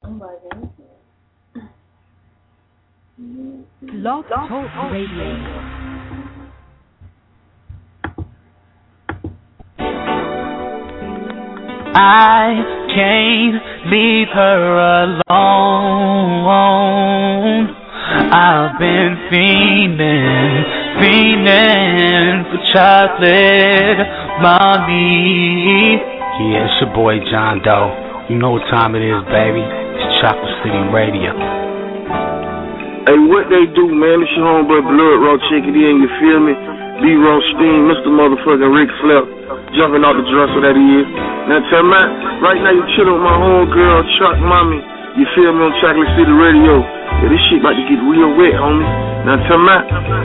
I'm bugging. Blog Talk Radio. I can't leave her alone. I've been fiending for chocolate, mommy. Yeah, it's your boy John Doe. You know what time it is, baby. It's Chocolate City Radio. Hey, what they do, man? It's your homeboy Blood Raw. Check it in, you feel me? B. Rothstein, Mr. Motherfucking Rick Flair, jumping out the dresser that he is. Now tell me, right now you chillin' with my homegirl, Chuck Mommy. You feel me on Chocolate City Radio? Yeah, this shit about to get real wet, homie. Now tell me.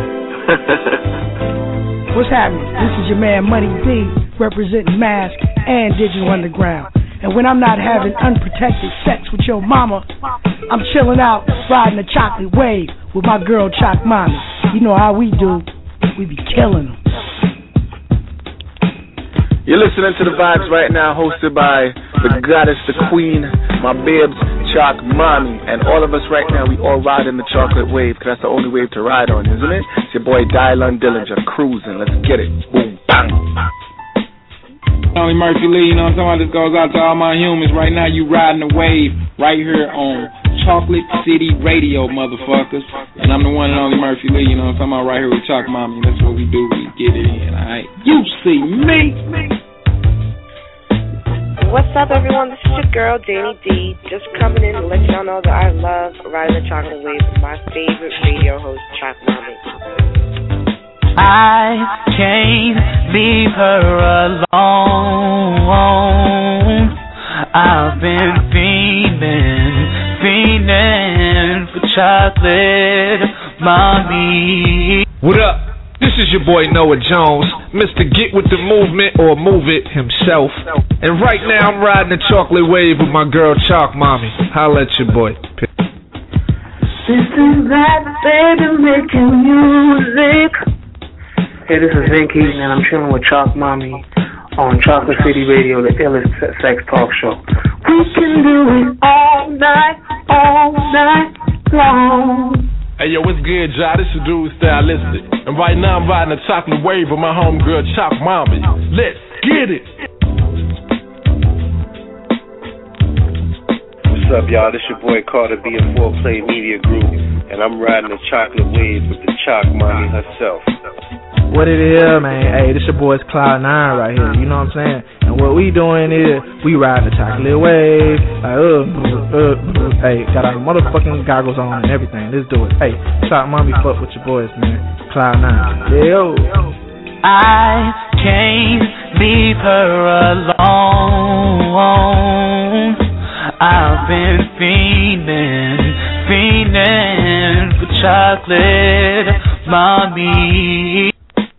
What's happening? This is your man Money D, representing Mask and Digital Underground. And when I'm not having unprotected sex with your mama, I'm chilling out, riding a chocolate wave with my girl Choc Mommy. You know how we do. We be killing them. You're listening to The Vibes right now, hosted by the goddess, the queen, my bibs, Choc Mommy. And all of us right now, we all ride in the chocolate wave, because that's the only wave to ride on, isn't it? It's your boy Dylan Dillinger, cruising. Let's get it. Boom, bang. Tony Murphy Lee, you know what I'm talking about? This goes out to all my humans. Right now, you riding the wave right here on Chocolate City Radio, motherfuckers. And I'm the one and only Murphy Lee, you know what I'm talking about? Right here with Choc Mommy. That's what we do. We get it in, alright? You see me. What's up, everyone? This is your girl, Danny D. Just coming in to let y'all know that I love riding the chocolate wave with my favorite radio host, Choc Mommy. I can't leave her alone. I've been fiending for chocolate, mommy. What up? This is your boy Noah Jones, Mr. Get With The Movement, or Move It himself. And right now I'm riding the chocolate wave with my girl Choc Mommy. Holla at your boy. This is that baby making music. Hey, this is Vin Keaton, and I'm chilling with Choc Mommy on Chocolate City Radio, the illest sex talk show. We can do it all night long. Hey, yo, what's good, y'all? This is Dude Stylistic. And right now I'm riding a chocolate wave with my homegirl, Choc Mommy. Let's get it. What's up, y'all? This your boy Carter B of 4Play Media Group. And I'm riding a chocolate wave with the Choc Mommy herself. What it is, man? Hey, this your boy's Cloud9 right here. You know what I'm saying? And what we doing is we riding the chocolate wave. Like, hey, got our motherfucking goggles on and everything. Let's do it. Hey, Choc Mommy, fuck with your boys, man. Cloud9. Yo. I can't leave her alone. I've been fiending for chocolate, mommy.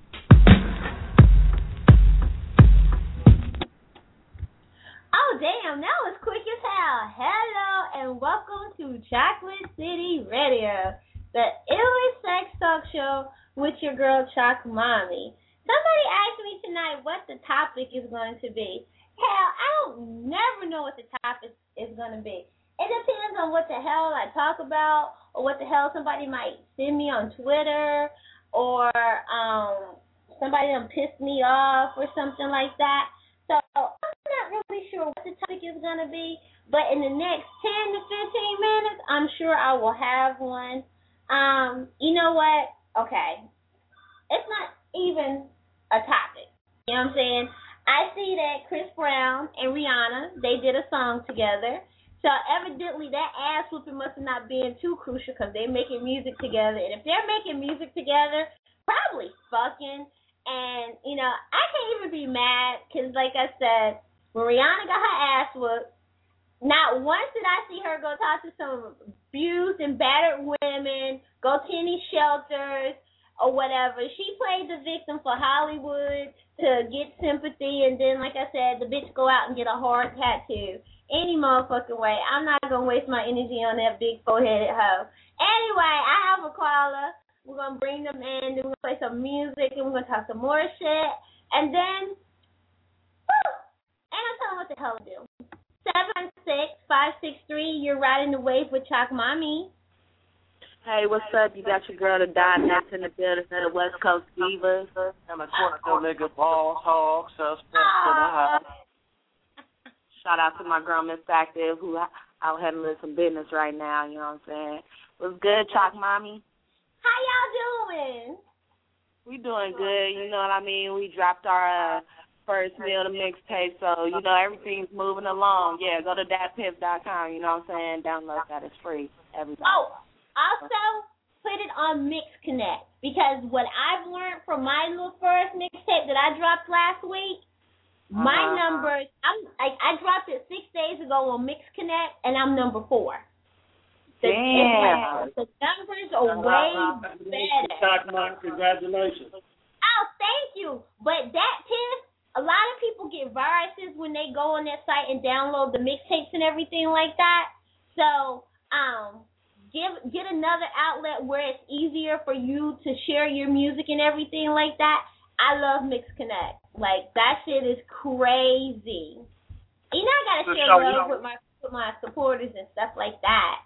Damn, that was quick as hell. Hello and welcome to Chocolate City Radio, the illest sex talk show with your girl Choc Mommy. Somebody asked me tonight what the topic is going to be. Hell, I don't never know what the topic is going to be. It depends on what the hell I talk about or what the hell somebody might send me on Twitter or somebody done pissed me off or something like that. So I'm not really sure what the topic is going to be, but in the next 10 to 15 minutes, I'm sure I will have one. You know what? Okay. It's not even a topic. You know what I'm saying? I see that Chris Brown and Rihanna, they did a song together. So evidently that ass whooping must have not been too crucial because they're making music together. And if they're making music together, probably fucking. And, you know, I can't even be mad because, like I said, when Rihanna got her ass whooped, not once did I see her go talk to some abused and battered women, go to any shelters or whatever. She played the victim for Hollywood to get sympathy, and then, like I said, the bitch go out and get a hard tattoo. Any motherfucking way. I'm not going to waste my energy on that big four-headed hoe. Anyway, I have a caller. We're going to bring them in, then we're going to play some music, and we're going to talk some more shit. And then, and I'm telling them what the hell to do. 716-563. You're riding the wave with Chalk Mommy. Hey, what's up? You got your girl, the Diamond, in the building for the West Coast Divas. I'm a Quanto nigga, boss, hog, suspect to the house. Shout out to my girl, Miss Active, who out handling some business right now, you know what I'm saying? What's good, Chalk Mommy? How y'all doing? We doing good, you know what I mean? We dropped our first meal to mixtape, so, you know, everything's moving along. Yeah, go to datpiff.com, you know what I'm saying? Download that, it's free. Everybody. Oh, also put it on Mixconnect, because what I've learned from my little first mixtape that I dropped last week, my numbers, I dropped it 6 days ago on Mixconnect, and I'm number 4. Damn. The numbers are way better. Congratulations. Oh, thank you. But that tip, a lot of people get viruses when they go on that site and download the mixtapes and everything like that. So, get another outlet where it's easier for you to share your music and everything like that. I love Mixconnect. Like, that shit is crazy. You know, I gotta share love with my supporters and stuff like that.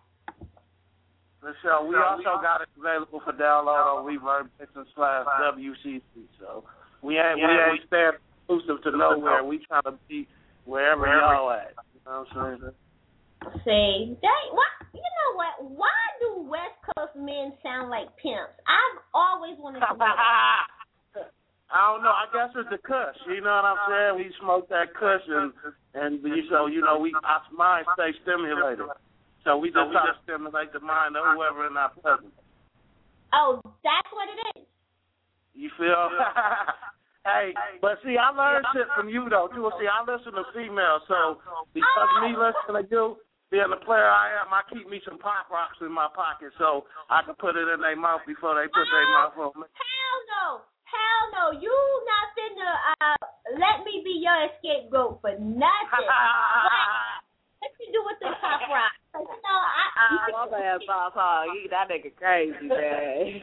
So we also got it available for download on ReverbNation/WCC. So we ain't stand exclusive to nowhere. We trying to be wherever y'all at. You know what I'm saying? See, you know what? Why do West Coast men sound like pimps? I've always wanted to know that. I don't know. I guess it's the kush. You know what I'm saying? We smoke that kush, and so you know, our mind stays stimulated. So we just try to stimulate the mind of whoever in our presence. Oh, that's what it is. You feel? Hey, but see, I learned shit from you though too. See, I listen to females, so because me listening to you, being the player I am, I keep me some pop rocks in my pocket so I can put it in their mouth before they put their mouth on me. Hell no, you not finna let me be your scapegoat for nothing. What you do with the pop rock? You know, my bad, Papa. That nigga crazy, man.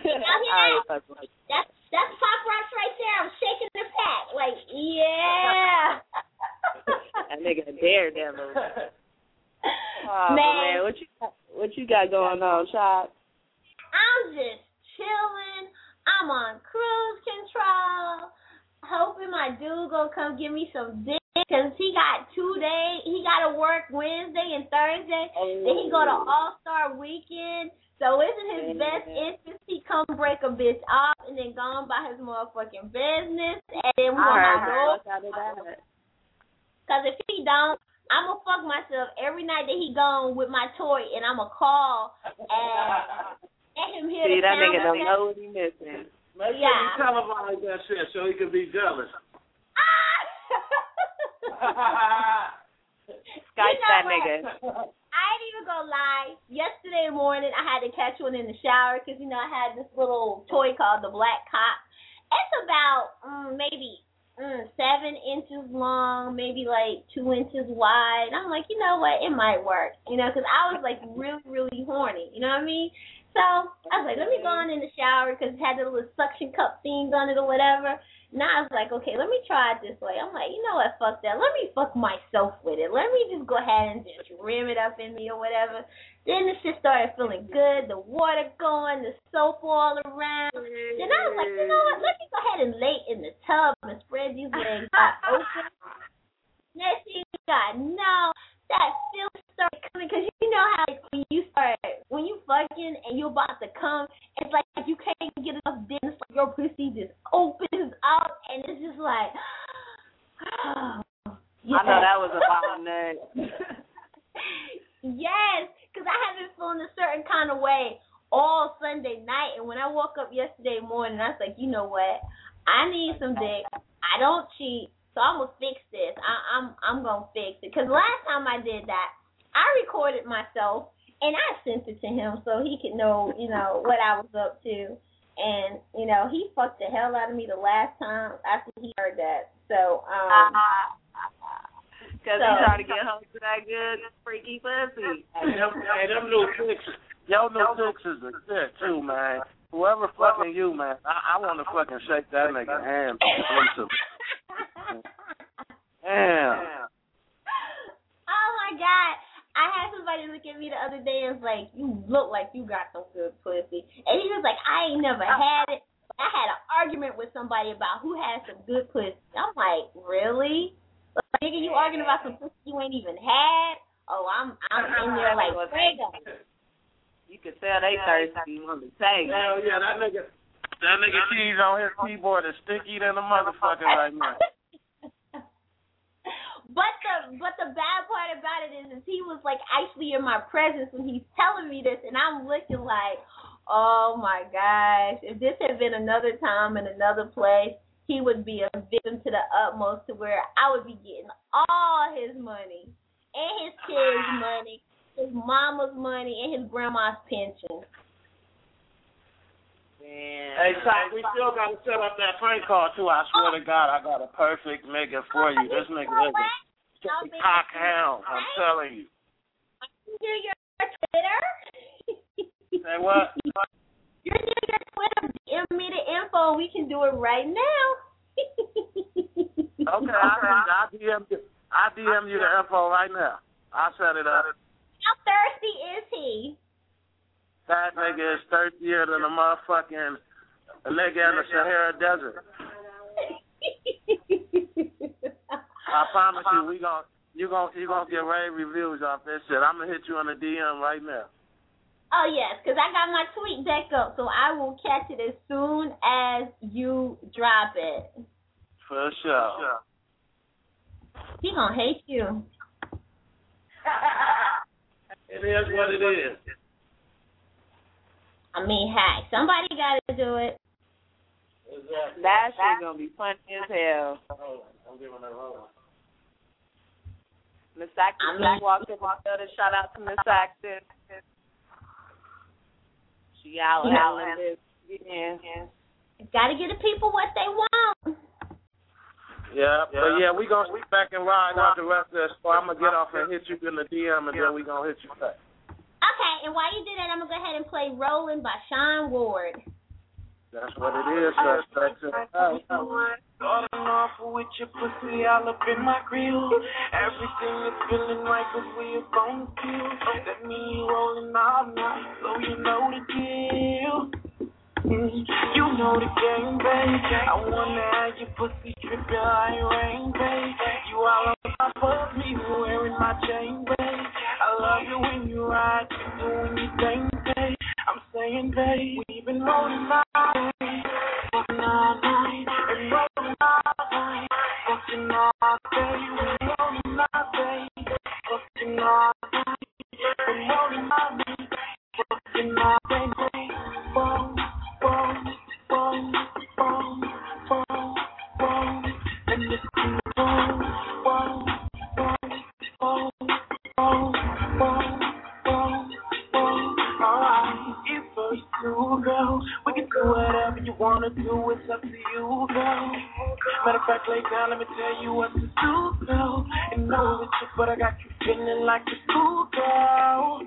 That's pop rocks right there. I'm shaking the pack. Like, yeah. That nigga a daredevil. Oh, man, what you got going on, Chop? I'm just chilling. I'm on cruise control, hoping my dude gonna come give me some dick, because he got 2 days. He got to work Wednesday and Thursday. Then he go to All-Star Weekend. So it's in his best interest he come break a bitch off and then go on by his motherfucking business. And then we're going to go. Because if he don't, I'm going to fuck myself every night that he gone with my toy, and I'm going to call and let him hear the sound. See, that nigga don't know what he missing. Make sure you televise that shit so he can be jealous. Skype that nigga. I ain't even gonna lie. Yesterday morning, I had to catch one in the shower because, you know, I had this little toy called the Black Cop. It's about maybe 7 inches long, maybe like 2 inches wide. I'm like, you know what? It might work, you know, because I was like really, really horny. You know what I mean? So I was like, let me go on in the shower because it had the little suction cup things on it or whatever. Now I was like, okay, let me try it this way. I'm like, you know what, fuck that. Let me fuck myself with it. Let me just go ahead and just rim it up in me or whatever. Then the shit started feeling good. The water going, the soap all around. Then I was like, you know what, let me go ahead and lay in the tub and spread these legs out open. Next thing you got, no, that feeling started coming because you know how like, when you fucking and you're about to come, it's like you can't get enough dick. It's like your pussy just opens up and it's just like, I know that was a bottleneck. Yes, because I have been feeling a certain kind of way all Sunday night, and when I woke up yesterday morning, I was like, you know what? I need some dick. I don't cheat. So I'm going to fix this. I'm going to fix it. Because last time I did that, I recorded myself, and I sent it to him so he could know, you know, what I was up to. And, you know, he fucked the hell out of me the last time after he heard that. So, because he tried to get home to that good, freaky pussy. Hey, them new chicks, your new chicks is a shit, too, man. Whoever fucking you, man, I want to fucking shake that nigga hand. Damn. Oh my my God. I had somebody look at me the other day and was like, you look like you got some good pussy. And he was like, I ain't never had it. I had an argument with somebody about who had some good pussy. I'm like, really? Like, nigga, you arguing about some pussy you ain't even had? Oh, I'm in there like, you could tell they thirsty on the tank. Hell yeah, that nigga keys on his keyboard is sticky than a motherfucker right now. But the bad part about it is he was like actually in my presence when he's telling me this, and I'm looking like, oh my gosh, if this had been another time in another place, he would be a victim to the utmost, to where I would be getting all his money and his kids' money, his mama's money, and his grandma's pension. Hey, Ty, we still got to set up that prank call, too. I swear to God, I got a perfect nigga for you. This nigga is a cockhound. I'm telling you. I can hear your Twitter. Say what? You're near your Twitter. Give me the info. We can do it right now. Okay, I'll DM you the info right now. I'll set it up. How thirsty is he? That nigga is thirstier than a motherfucking nigga in the Sahara Desert. I promise you, you gonna get rave reviews off this shit. I'm gonna hit you on the DM right now. Oh yes, because I got my tweet deck up, so I will catch it as soon as you drop it. For sure. He gonna hate you. It is what it is. I mean, heck, somebody got to do it. That shit gonna be funny as hell. I'm giving her roll. Miss Saxon walked in. Shout out to Miss Saxon. She out and this. Yeah. Got to give the people what they want. Yeah, but yeah, we back and ride out the rest of this. So I'm gonna get off and hit you in the DM, and then we gonna hit you back. Okay, and while you do that, I'm going to go ahead and play Rollin' by Sean Ward. That's what it is, suspects in the house. Starting off with your pussy all up in my grill. Everything is feeling right cause we are gon' kill. That me rolling all night, so you know the deal. You know the game, babe. I wanna have your pussy dripping like rain, babe. You all on my puss, me wearing my chain, babe. I love you when you ride, you doing your thing, babe. I'm saying, babe, we've been rolling all day, fucking all night, and rolling all night, fucking all day, we're rolling all day, fucking all night, and rolling all night, fucking all day, babe. Boom, boom, boom, boom, boom, boom, and this is boom, boom, boom, boom, boom, boom, boom, boom. Alright, it's for you, girl. We can do whatever you wanna do. It's up to you, girl. Matter of fact, lay down, let me tell you what to do, girl. And know it's you, but I got you feeling like a school girl.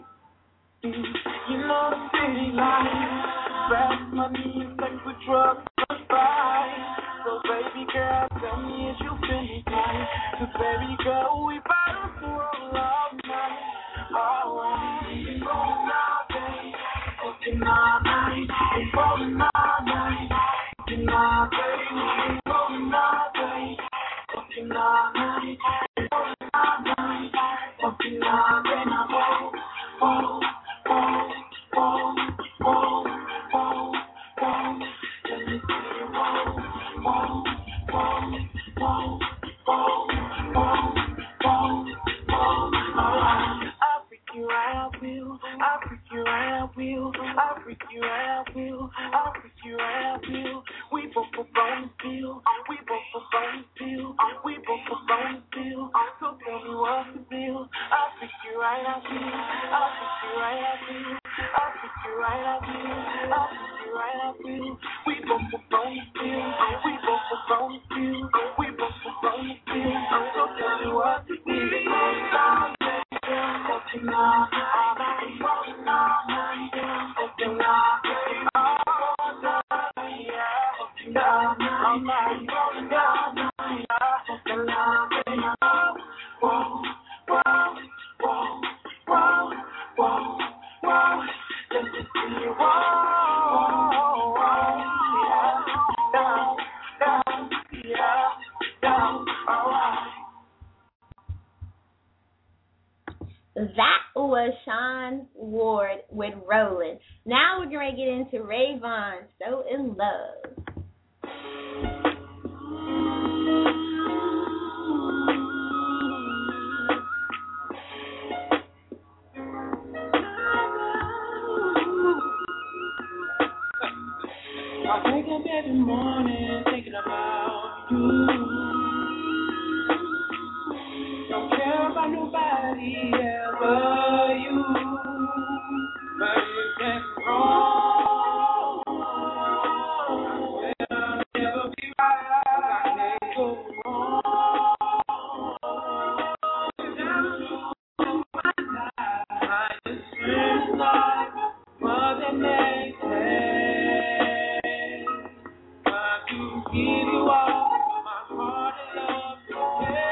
You know the city life, fast money and sex with drugs must buy. So baby girl, tell me is you feeling right? 'Cause baby girl, we bout to roll all night. Alright, we rolling all day, fucking all night, we rolling all night, fucking all day, we rolling all day, fucking all night, we rolling all night, fucking all day. Now roll, roll, roll, roll, roll, roll, roll. Let me see you roll, roll, roll, roll, roll, roll, roll, roll. Alright. I'll freak you right, I will. I'll freak you right, I will. I'll freak you right, I will. I'll freak you right, I will. We both up on the bill. We both up on the bill. We both up on the bill. So tell me what's the bill. I'll freak you right, I will. I'll freak you right, I will. I'll freak you right, I will. I'll freak you right, I will. We both up on the bill. We both up on the bill. We both up on the bill. So tell me what's the bill. Fucking all night, rolling all night, fucking all day, all night, yeah. Fucking all night, rolling all night, fucking all day. Whoa, whoa, That was Sean Ward with Rollin'. Now we're going to get into Rayvon, So In Love. I wake up every morning thinking about you. Don't care about nobody else but you. But it went wrong. I'll never be right. I can't go wrong. Down my life, I just spend life more than they say. But to give you all my heart and love today.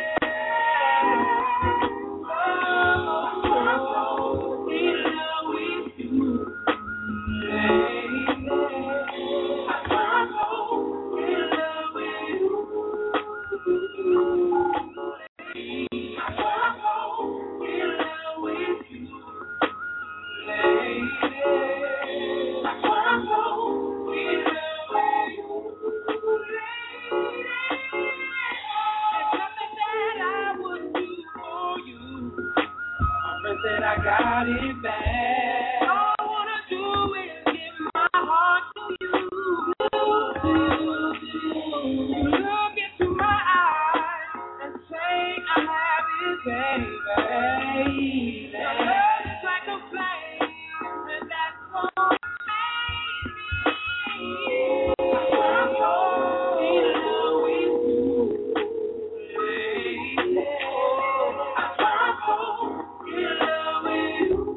That I got it bad. All I wanna do is give my heart to you. Look into my eyes and say I have it, baby. Your love is like a flame, and that's what made me. I'm so in love with you, lady. I'm so in love with you.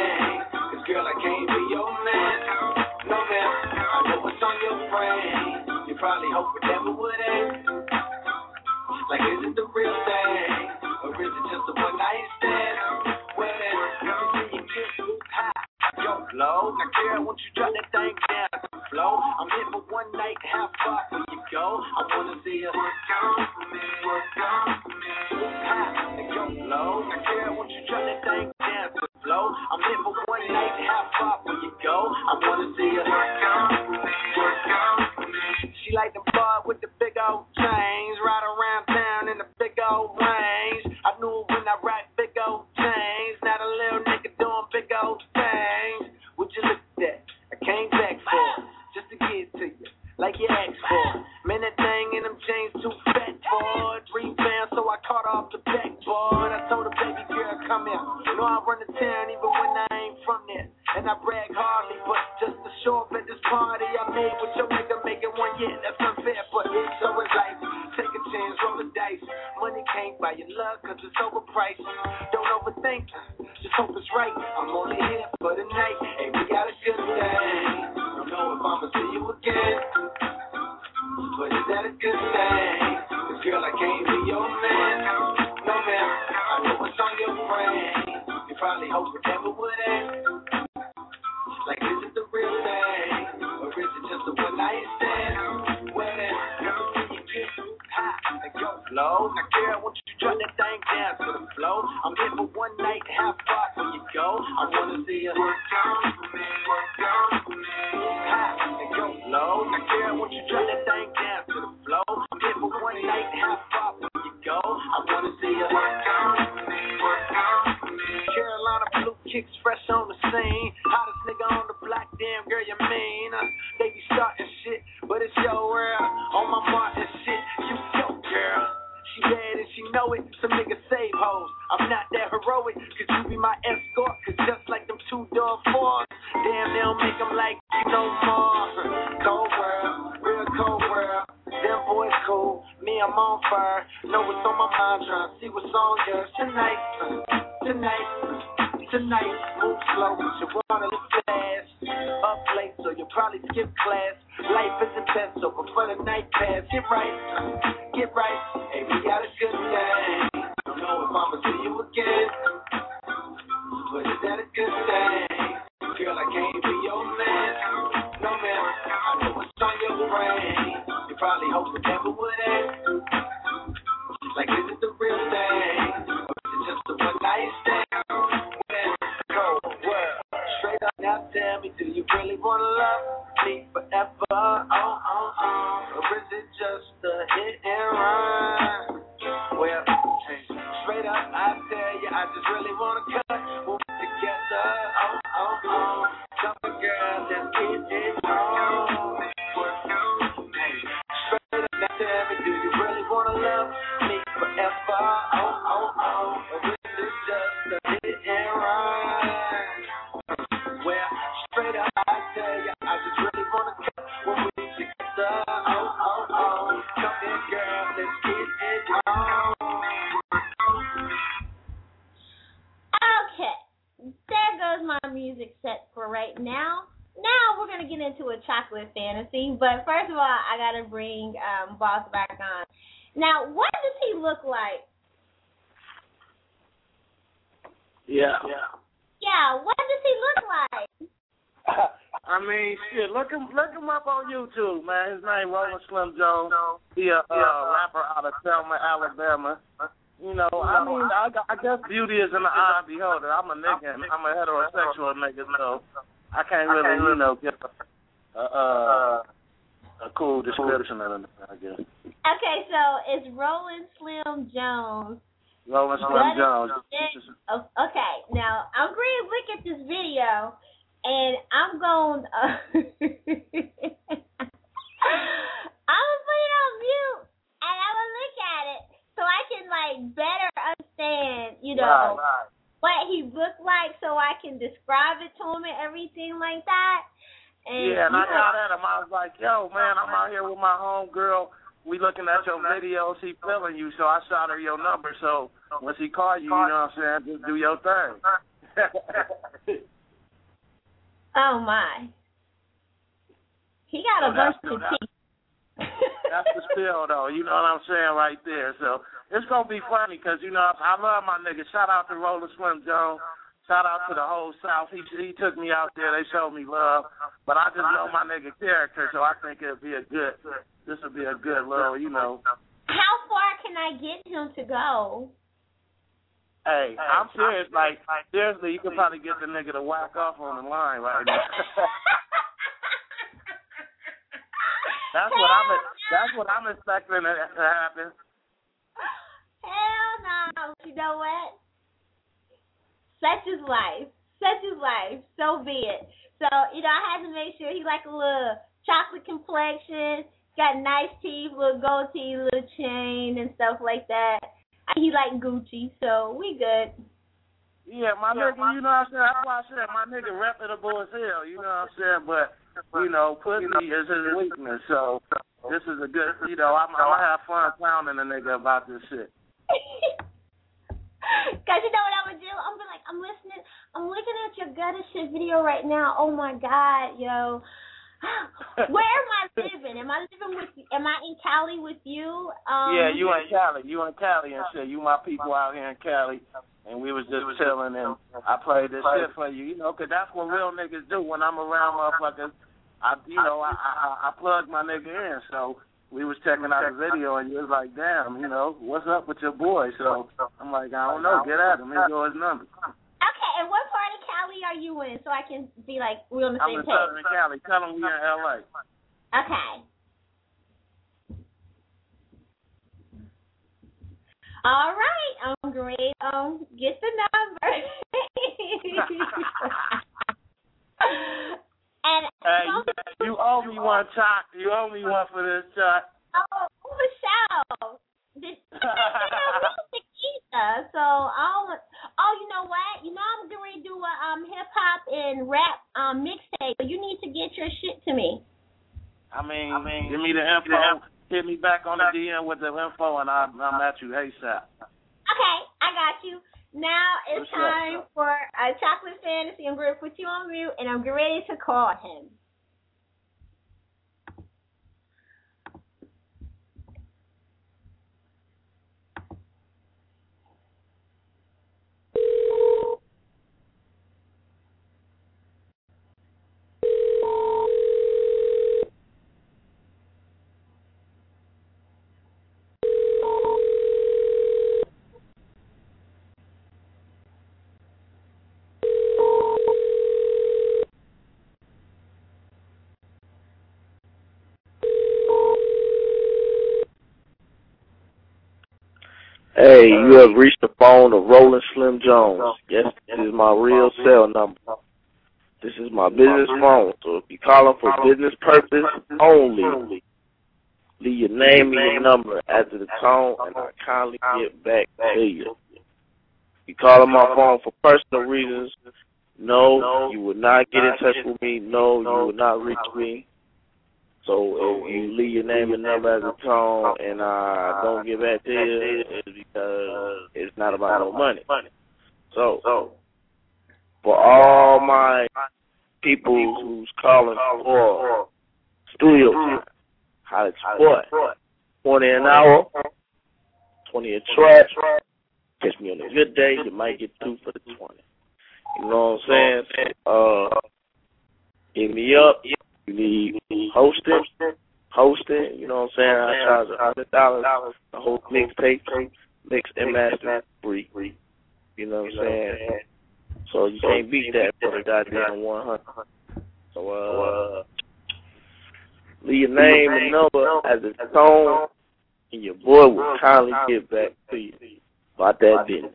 Girl, I can't be your man. No, man, I know what's on your brain. You probably hope it never would end. Like, is it the real thing? Or is it just a one night stand? Well, then, let me see you get high. Yo, low. Now, girl, won't you drop that thing down to the flow? I'm here for one night. How far will you go? I wanna see you work on me. High. Now, yo, low. Now, girl, won't you drop that thing down to the flow? I'm here for one night. How far will you go? I wanna see you work on me. She like the bar with the big old chains, ride around town in the big old range. I knew it when I rock big old chains. Not a little nigga doing big old things. Would you look at that? I came back for it, just to get to you, like you asked for. Man, that thing in them chains too fat for a dream fan, so I caught off the backboard. I told her, baby girl, come here. You know I run the town even when I ain't from there. And I brag hardly, but just to show up at this party I made with your nigga making 1 year, that's unfair, but so it's life. Take a chance, roll the dice. Money can't buy your love, cause it's overpriced. Don't overthink, just hope it's right. I'm only here for the night, and we got a good thing. Don't know if I'ma see you again, but is that a good thing? Cause girl, I can't be your man. No man, I know what's on your brain. You probably hope it never would end. Like, is it the real thing? Or is it just a one night stand? Well, then, let me see you get high and go low. Now, girl, won't you drop that thing down to the flow? I'm here for one night. How far will you go? I wanna see you work on me. High and go low. Now, girl, won't you drop that thing down to the flow? I'm here for one night. How far will you go? I wanna see you work on me. Carolina blue kicks fresh on the scene. Hottest nigga on the block, damn girl, you mean? They be starting shit, but it's your world. On my mark and shit, you go, girl. She bad and she know it, some niggas save hoes. I'm not that heroic, cause you be my escort. Cause just like them 2-door fours, damn, they don't make them like you no more. Cold world, real cold world. Them boys cool, me I'm on fire. Know what's on my mind, trying to see what's on yours tonight. Tonight, move slow, you wanna live fast. Up late, so you'll probably skip class. Life is intense, so before the night pass, get right. Hey, we got a good thing. Don't know if I'ma see you again, but is that a good thing? Girl, I can't be your man. No man, I know what's on your brain. You probably hope it never would end. Like, is it the real thing? Or is it just a one night stand? Now tell me, do you really wanna love me forever? Or is it just a hit and run? Well, hey, straight up, I tell you, I just really wanna cut. Move together, Come on, girl, let's get it on. Hey, straight up, now tell me, do you really wanna love me forever? Or is it just a hit and run? Well, straight up, I tell ya, I just really wanna cut when we together. Come here, girl, let's get it on. Okay, there goes my music set for right now. Now we're gonna get into a chocolate fantasy, but first of all, I gotta bring Boss back on. Now, what does he look like? Yeah, what does he look like? I mean, shit, look him up on YouTube, man. His name Rolling Slim Jones. He a rapper out of Selma, Alabama. You know, I mean, I guess beauty is in the eye of the beholder. I'm a nigga, and I'm a heterosexual nigga, so I can't really, get a cool description of it, I guess. Okay, so it's Rolling Slim Jones. Rolling Slim Jones. Okay, now I'm going to look at this video, and I'm going to I'm going to put it on mute, and I'm going to look at it so I can, better understand, what he looked like, so I can describe it to him and everything like that. And, and I got at him. I was like, yo, man, I'm out here with my homegirl. We looking at your videos. She feeling you, so I shot her your number. So when she call you, you know what I'm saying, just do your thing. Oh, my. He got a bunch of teeth. feel, though. You know what I'm saying right there. So it's going to be funny because, you know, I love my nigga. Shout out to Roller Slim Jones. Shout out to the whole South. He took me out there. They showed me love. But I just know my nigga character, so I think this will be a good little, you know. How far can I get him to go? Hey, I'm serious. Like, seriously, you can probably get the nigga to whack off on the line right now. That's what I'm expecting to happen. Hell no. You know what? Such is life. Such is life. So be it. So, you know, I had to make sure he like a little chocolate complexion, got nice teeth, little goatee, little chain and stuff like that. He like Gucci, so we good. Yeah, my nigga, you know what I'm saying? That's why I said my nigga reputable as hell, you know what I'm saying? But, you know, pussy is his weakness, so this is a good, you know, I'm going to have fun clowning a nigga about this shit. Because you know what I'm going to do? I'm gonna be like, I'm looking at your gutter shit video right now. Oh, my God, yo. Where am I living? Am I in Cali with you? Yeah, you in Cali. You in Cali and shit. You my people out here in Cali. And we was just chilling and I played this shit for you, you know, because that's what real niggas do. When I'm around motherfuckers, I plug my nigga in. So we was checking out the video and you was like, damn, you know, what's up with your boy? So I'm like, I don't know, get at him. Here go his number. Okay, and what part of Cali are you in so I can be like, we're on the same page? I'm in Southern Cali. Tell him we in L.A. Okay. All right, I'm great. Get the number. And hey, you owe me one, Chalk. You owe me one for this, Chalk. Oh, for sure. So, you know what? You know I'm going to do a hip hop and rap mixtape. But you need to get your shit to me. I mean, give me the info. Hit me back on the DM with the info, and I'm at you ASAP. Okay, I got you. Now it's time for a chocolate fantasy. I'm going to put you on mute, and I'm ready to call him. Hey, you have reached the phone of Rolling Slim Jones. Yes, this is my real cell number. This is my business phone, so if you're calling for business purpose only, leave your name and your number after the tone, and I'll kindly get back to you. If you're calling my phone for personal reasons, no, you will not get in touch with me. No, you will not reach me. So if you leave your name and number as a tone and I don't get back to you, it's because it's not about no money. So for all my people who's calling for studio time, holla at your boy. 20 an hour, 20 a track. Catch me on a good day, you might get 2 for the 20. You know what I'm saying? Hit me up. You need hosting, you know what I'm saying? I charge $100 the whole mixtape, mix and master free. You know what I'm saying? So you can't beat that for the goddamn 100. So leave your name and number as a tone, and your boy will kindly get back to you about that business.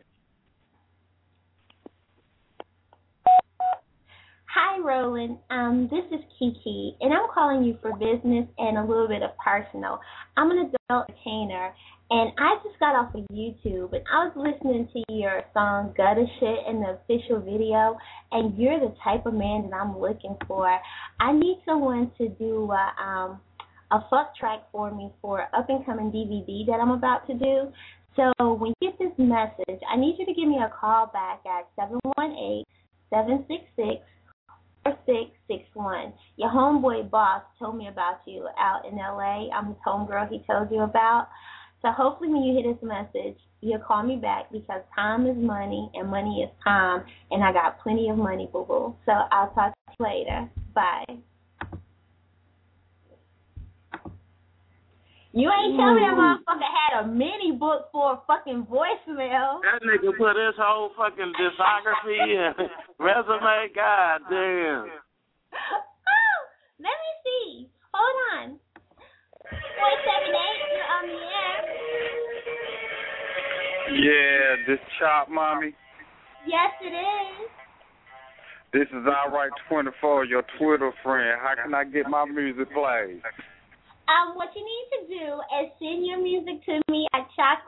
Hi, Roland. This is Kiki, and I'm calling you for business and a little bit of personal. I'm an adult entertainer, and I just got off of YouTube, and I was listening to your song Gutter Shit in the official video, and you're the type of man that I'm looking for. I need someone to do a fuck track for me for an up-and-coming DVD that I'm about to do. So when you get this message, I need you to give me a call back at 718-766 4661. Your homeboy boss told me about you out in LA. I'm his homegirl he told you about. So hopefully when you hear this message, you'll call me back because time is money and money is time, and I got plenty of money, boo-boo. So I'll talk to you later. Bye. You ain't tell me that motherfucker had a mini book for a fucking voicemail. That nigga put his whole fucking discography and resume. God damn. Oh, let me see. Hold on. 478, you're on the air. Yeah, this Chop Mommy. Yes, it is. This is Alright24, your Twitter friend. How can I get my music played? What you need to do is send your music to me at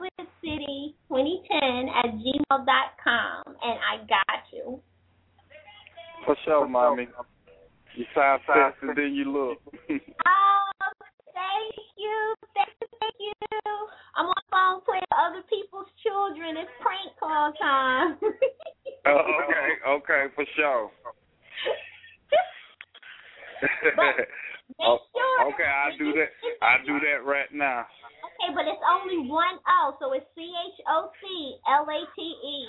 chocolatecity2010@gmail.com, and I got you. For sure, Mommy. You sound sexier than you look. Oh, thank you. Thank you. I'm on the phone playing other people's children. It's prank call time. Okay, for sure. Make sure. Okay, I'll do that. I'll do that right now. Okay, but it's only one O, so it's CHOCLATE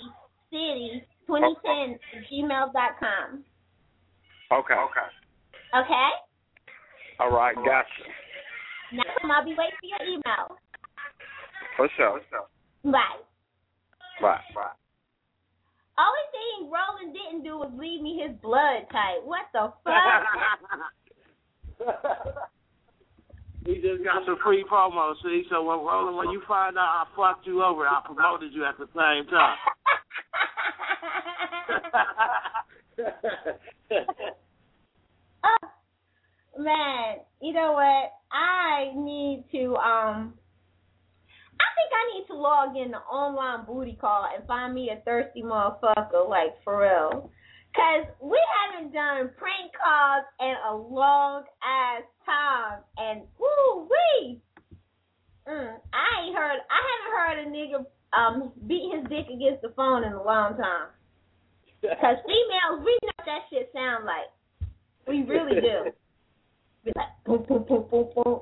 city2010@gmail.com. Okay. Okay? All right, gotcha. Now I'll be waiting for your email. For sure. Bye. Bye. Only thing Roland didn't do was leave me his blood type. What the fuck? He just got some free promo, see? So when Roland, when you find out I fucked you over, I promoted you at the same time. Man, you know what? I think I need to log in the online booty call and find me a thirsty motherfucker, like, for real. Because we haven't done prank calls in a long-ass time. And, woo-wee! I haven't heard a nigga beat his dick against the phone in a long time. Because females, we know what that shit sound like. We really do. Be like, boom, boom, boom, boom, boom.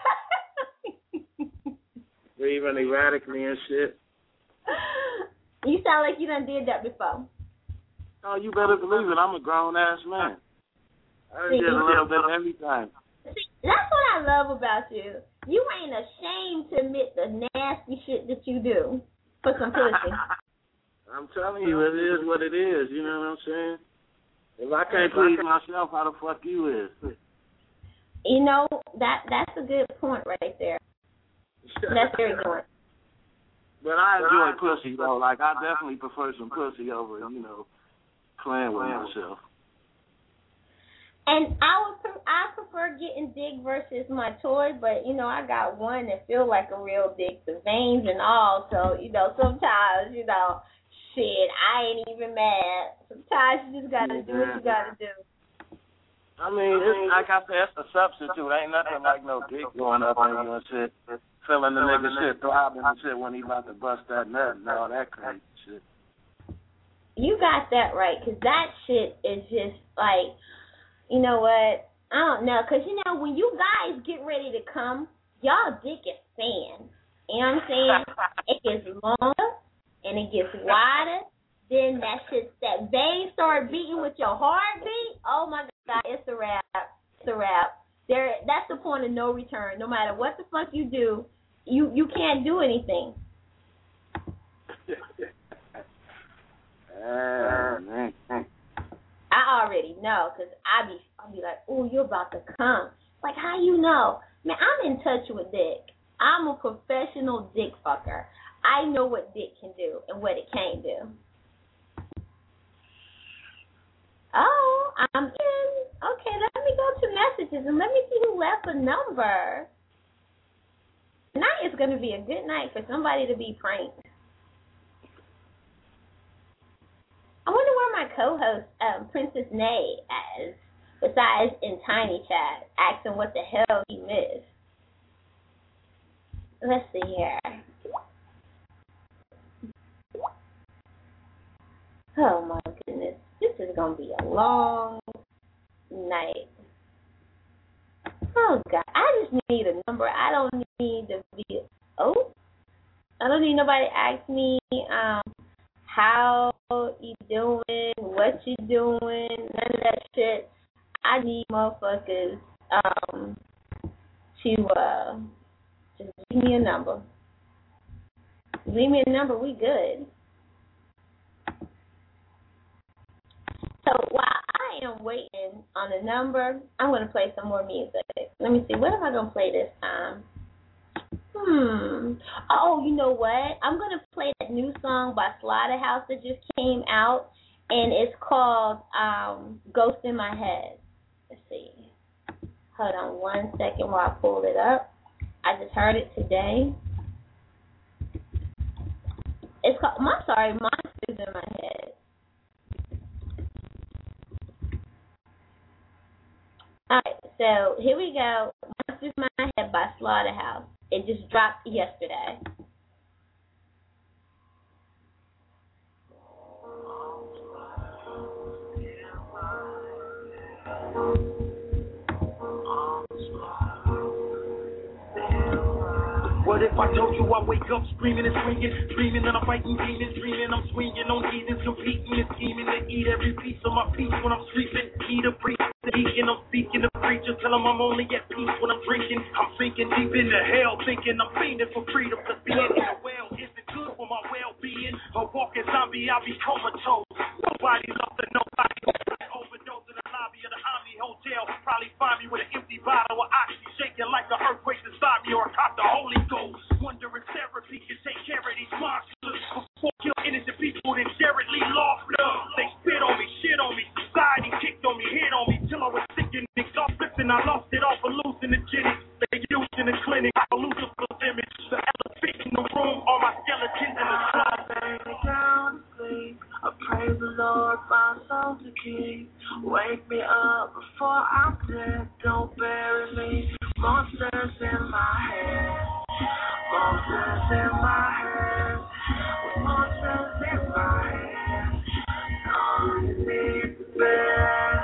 Breathing erratically and shit. You sound like you done did that before. Oh, you better believe it. I'm a grown-ass man. I did a little bit of everything. See, that's what I love about you. You ain't ashamed to admit the nasty shit that you do for some pussy. I'm telling you, it is what it is. You know what I'm saying? If I can't please myself, how the fuck you is? You know, that's a good point right there. That's very good. But I enjoy pussy, though. Like, I definitely prefer some pussy over, playing with myself. And I prefer getting dick versus my toy, but, I got one that feel like a real dick, the veins and all. So, sometimes, shit, I ain't even mad. Sometimes you just got to do what you got to do. I mean, it's, like I said, it's a substitute. Ain't nothing like no dick going up in you and shit. Feeling the nigga shit throbbing and shit when he about to bust that nut and all that crazy shit. You got that right, because that shit is just like, you know what? I don't know, because, when you guys get ready to come, y'all dick is thin. You know what I'm saying? It gets longer and it gets wider. Then that vein start beating with your heartbeat. Oh my God, it's a wrap. It's a wrap. That's the point of no return. No matter what the fuck you do, you can't do anything. I already know, because I'll be like, oh, you're about to come. Like, how you know? Man, I'm in touch with dick. I'm a professional dick fucker. I know what dick can do and what it can't do. Oh, I'm in. Okay, let me go to messages and let me see who left a number. Tonight is going to be a good night for somebody to be pranked. I wonder where my co-host, Princess Nay, is, besides in Tiny Chat, asking what the hell he missed. Let's see here. Oh, my goodness. This is going to be a long night. Oh God, I just need a number. I don't need to be. Oh, I don't need nobody to ask me how you doing, what you doing, none of that shit. I need motherfuckers to just leave me a number. Leave me a number, we good. So while I am waiting on a number, I'm going to play some more music. Let me see, what am I going to play this time? Oh, you know what? I'm going to play that new song by Slaughterhouse that just came out, and it's called Ghost in My Head. Let's see. Hold on 1 second while I pull it up. I just heard it today. It's called, I'm sorry, Monsters in My Head. Alright, so here we go. Monsters in My Head by Slaughterhouse. It just dropped yesterday. What if I told you I wake up screaming and swinging, dreaming that I'm fighting demons, dreaming I'm swinging on heathens, competing and scheming to eat every piece of my peace when I'm sleeping, eat a priest, speaking, I'm speaking to preachers, tell them I'm only at peace when I'm drinking, I'm sinking deep into hell, thinking I'm fiending for freedom, cause being in a well isn't good for my well-being, a walking zombie, I'll be comatose, nobody loves to nobody, overdose in the lobby of the Omni Hotel, probably find me with an empty bottle of oxy, shaking like the earthquake inside me, or I caught the Holy Ghost. Wonder if therapy can take care of these monsters before kill innocent people that directly lost love. They spit on me, shit on me, society kicked on me, hit on me till I was sick and exhausted and I lost it all for hallucinogenics. They used in the clinic, I Lucifer's image, the elephant in the room, all my skeletons in the closet. Lay me down to sleep. I pray the Lord my soul to keep. Wake me up before I'm dead. Don't bury me. Monsters in my head. Monsters in my head. Monsters in my head. Underneath the bed.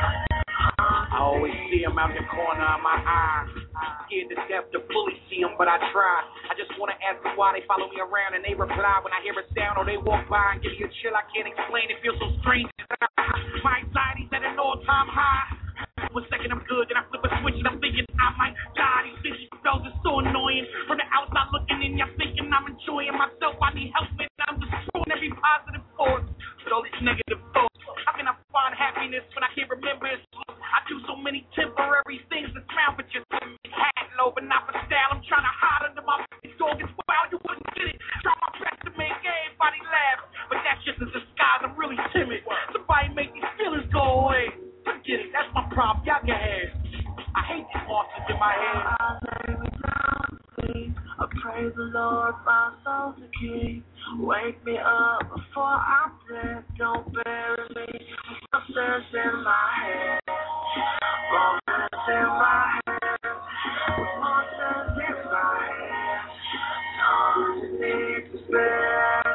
I always see them out the corner of my eye. Scared to death to fully see them, but I try. I just want to ask them why they follow me around, and they reply when I hear a sound or they walk by and give me a chill I can't explain. It feels so strange. My anxiety's at an all-time high. For a second I'm good, then I flip a switch and I'm thinking I might die. These vicious spells are so annoying. From the outside looking in, you're thinking I'm enjoying myself. I need help, man. I'm destroying every positive force with all these negative thoughts. How can I find happiness when I can't remember it? I do so many temporary things that smile, but just hat low, but not for style. I'm trying to hide under my dog. It's wild, you wouldn't get it. Try my best to make everybody laugh, but that's just a disguise. I'm really timid. Somebody make these feelings go away. Forget it, that's my problem. Y'all can have. I hate these monsters in my head. I lay me down to sleep. I pray the Lord my soul to keep. Wake me up before I'm dead. Don't bury me. Monsters in my head. Monsters in my head. Monsters in my head. Underneath the bed.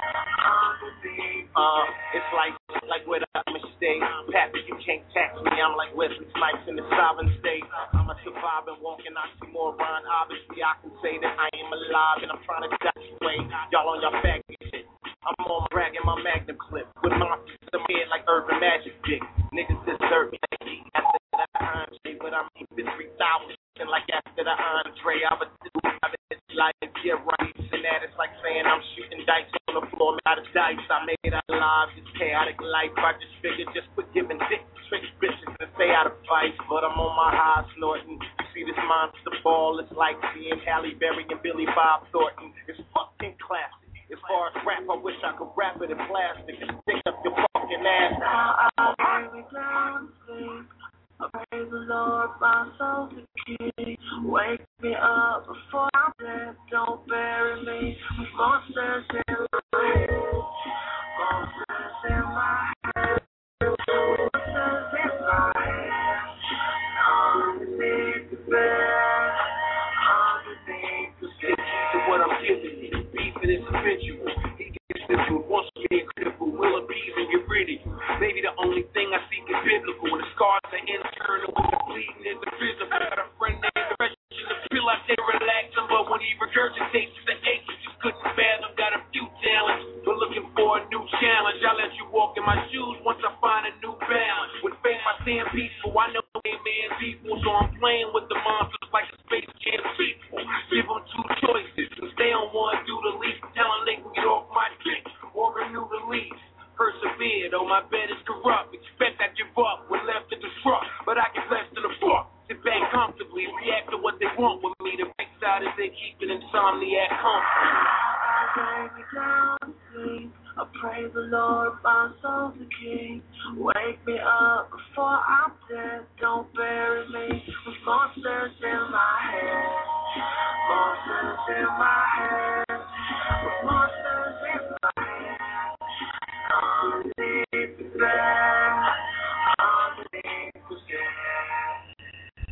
Underneath. It's like where the mistake. Pappy, you can't tax me. I'm like Wesley Snipes in the sovereign state. I'm a surviving, walking oxymoron. Obviously, I can say that I am alive and I'm trying to die this way. Y'all on your back shit. I'm on bragging my magnum clip with monsters in my head like urban magic dick. Niggas desert me like he after the Andre, but I'm keeping 3,000 like after the Andre. I would do it like yeah, right. And that it's like saying I'm shooting dice on the floor, out of dice. I made it out alive, this chaotic life. I just figured just quit giving dick trick bitches and stay out of fights. But I'm on my high snorting. You see this monster ball, it's like seeing Halle Berry and Billy Bob Thornton. It's fucking classic. As far as rap, I wish I could rap it in plastic and stick up your fucking ass. Now I lay me down to sleep. I pray the Lord my soul to keep. Wake me up before I'm dead. Don't bury me with monsters in my head. Monsters in my head. Monsters in my head. Underneath the bed. Underneath the bed. To what I'm giving you, beefing is habitual. He gets simple, wants me a cripple, will appease and get rid of you. Maybe the only thing I seek is biblical, and the scars are internal. regurgitate the aches you couldn't fathom. Got a few talents, but looking for a new challenge. I'll let you walk in my shoes once I find a new balance. With faith I stand peaceful, I know they man's equal, so I'm playing with the monsters like a space jam sequel. Give them two choices, stay on one, do the least. Tell them they can get off my dick or renew the lease. Persevere, though my bed is corrupt. Expect I give up, we're left to disrupt, but I get less than a fuck. Sit back comfortably, react to what they want with me. The right side is they keep an insomniac comfortable. I praise the Lord, my soul's a king. Wake me up before I'm dead. Don't bury me with monsters in my head. Monsters in my head. With monsters in my head. Underneath the bed. Underneath the bed.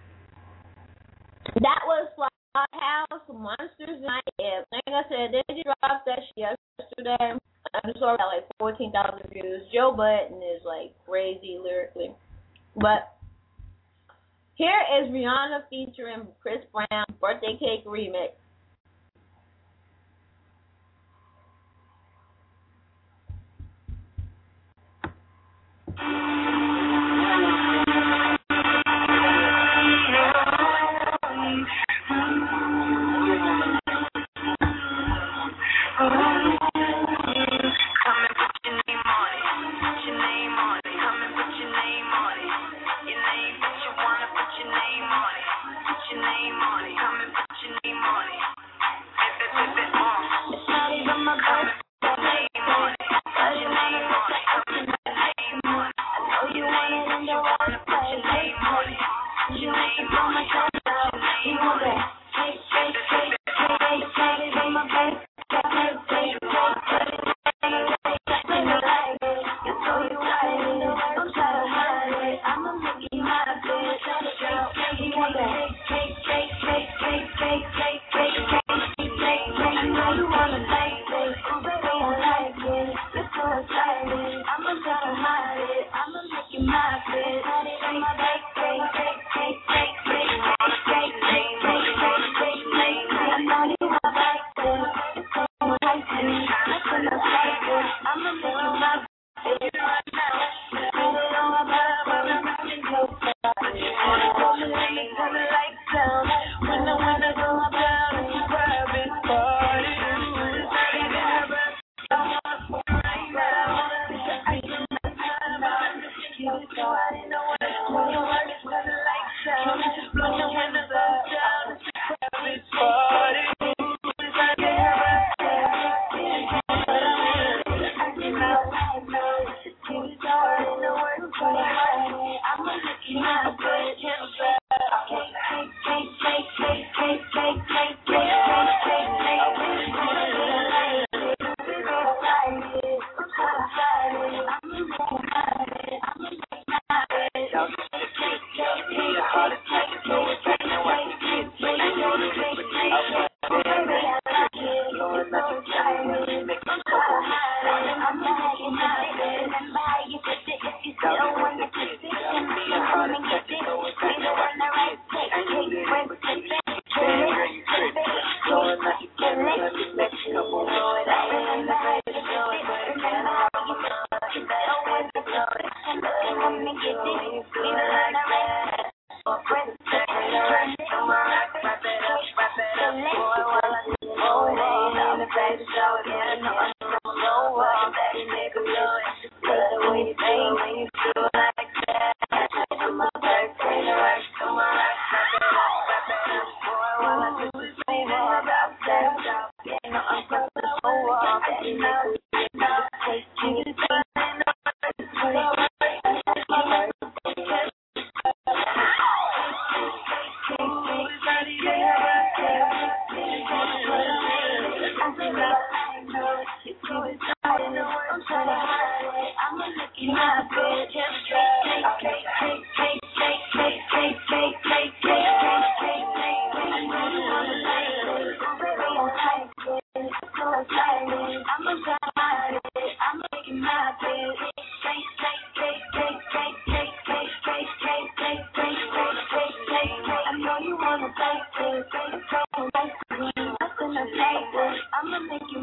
That was House Monsters in My Head. Like I said, they just dropped that shit yesterday. I just saw like 14,000 views. Joe Budden is like crazy lyrically. But here is Rihanna featuring Chris Brown, Birthday Cake remix.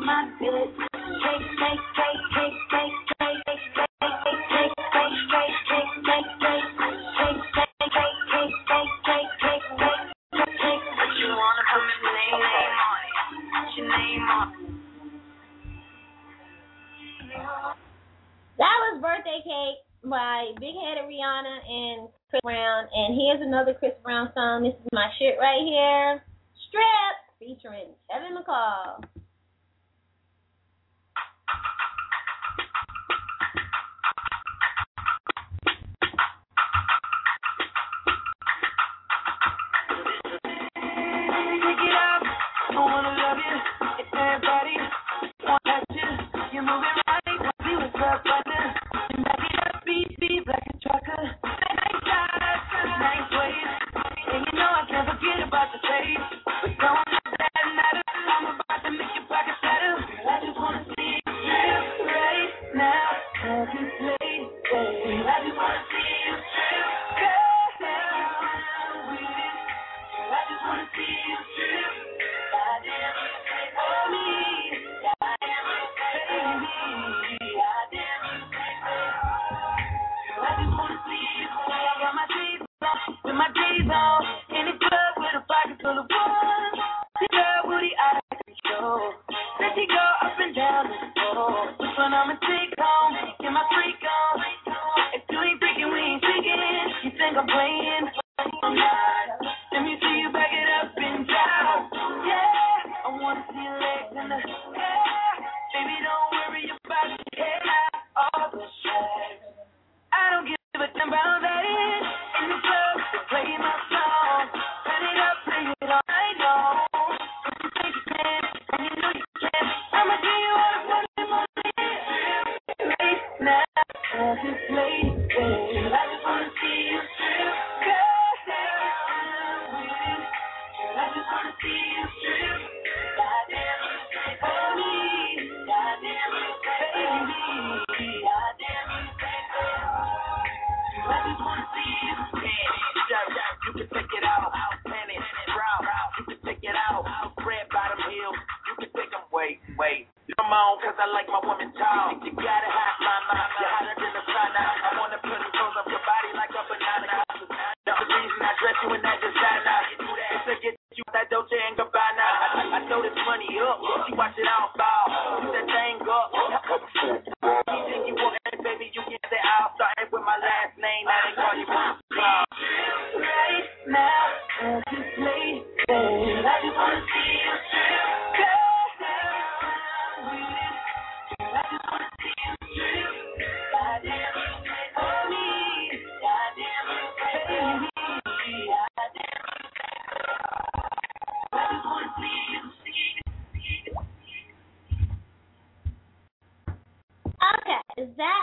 my good. Take, take, take, take, take, take, take, take, take, take, take, take, take, take, take, take, take, take, take, take. But you wanna put your name on it? Put your name on it. That was Birthday Cake by Big Headed Rihanna and Chris Brown. And here's another Chris Brown song. This is my shit right here. Strip, featuring Kevin McCall. Take it out, I wanna love you. It's everybody, wanna touch you. You're moving right, want to what's up right now. And back it up, beat, black and chocolate. Nice eyes, nice ways. And you know I can't forget about the taste. But don't let that matter. I'm about to make your pocket shatter. I just wanna see you strip right now. 'Cause it's late, babe. I just wanna see you strip. Cut down with it. I just wanna see you strip. Goddamn, for me. Goddamn, baby. Goddamn, I just wanna see you. I got my days on, with my days on. In the club with a pocket full of ones. The girl booty out of control. Let she go up and down the floor. Which one I'ma take home? Get my freak on. If you ain't freaking, we ain't freaking. You think I'm playing? Let me see you back it up and down. Yeah, I wanna see your legs in the air. Baby, don't worry about your hair. All the stress. I don't give a damn about that. In the club, they play my song. Turn it up, play it all night long. If you think you can, and you know you can, I'ma give you all the fun in my life. Right now, 'cause it's late, babe. I just wanna see you strip. Cut down with it. I just wanna see you strip. Goddamn, for me. Goddamn, baby. Goddamn, I just wanna see you. You can take it out. Panic, brown. You can take it out. Red bottom heels. You can take them. Wait. Come on, 'cause I like my women tall. You got it hot, mama. You're hotter than the sun. I wanna put it close up your body like a banana. That's the reason I dress you in that designer. You do that to get you that Dolce and Gabbana. I know this money up. She watch it all fall. Do that thing up. You think you want it, baby? You get that out. Starting with my last name. I didn't call you one. Right now, 'cause it's late, babe. I just wanna see you strip. Cut down with it. I just wanna see you strip. Goddamn, for me. Goddamn, baby. Goddamn, I just wanna see you. Okay, that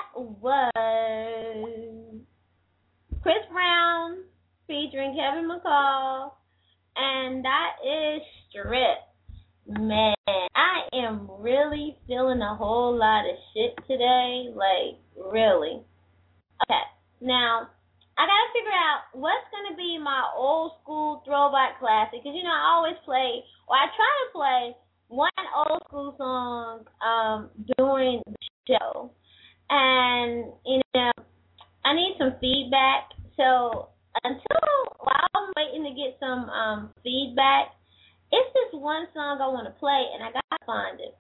was Chris Brown featuring Kevin McCall, and that is Strip. Man, I am really feeling a whole lot of shit today, like, really. Okay, now, I gotta figure out what's gonna be my old school throwback classic, because, you know, I always play, or I try to play one old school song during the show, and, you know, I need some feedback, so while I'm waiting to get some feedback, it's this one song I want to play, and I gotta find it.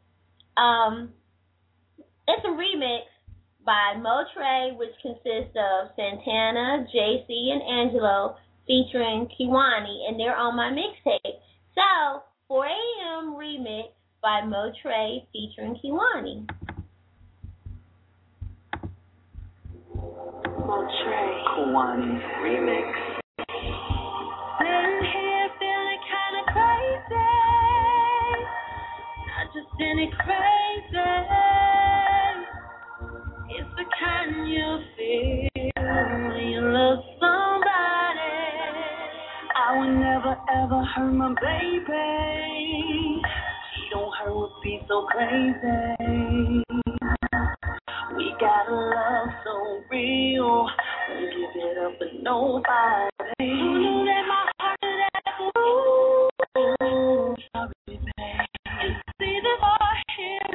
It's a remix by Motrey, which consists of Santana, JC, and Angelo, featuring Kiwani, and they're on my mixtape. So, 4 a.m. remix by Motrey featuring Kiwani. Motrey, Kiwani remix. Sitting here feeling kinda crazy, not just any crazy. It's the kind you feel when you love somebody. I would never ever hurt my baby. She don't hurt would be so crazy. We got a love so real, won't give it up for nobody. Who knew that my heart is that blue? Sorry, babe. It's either or here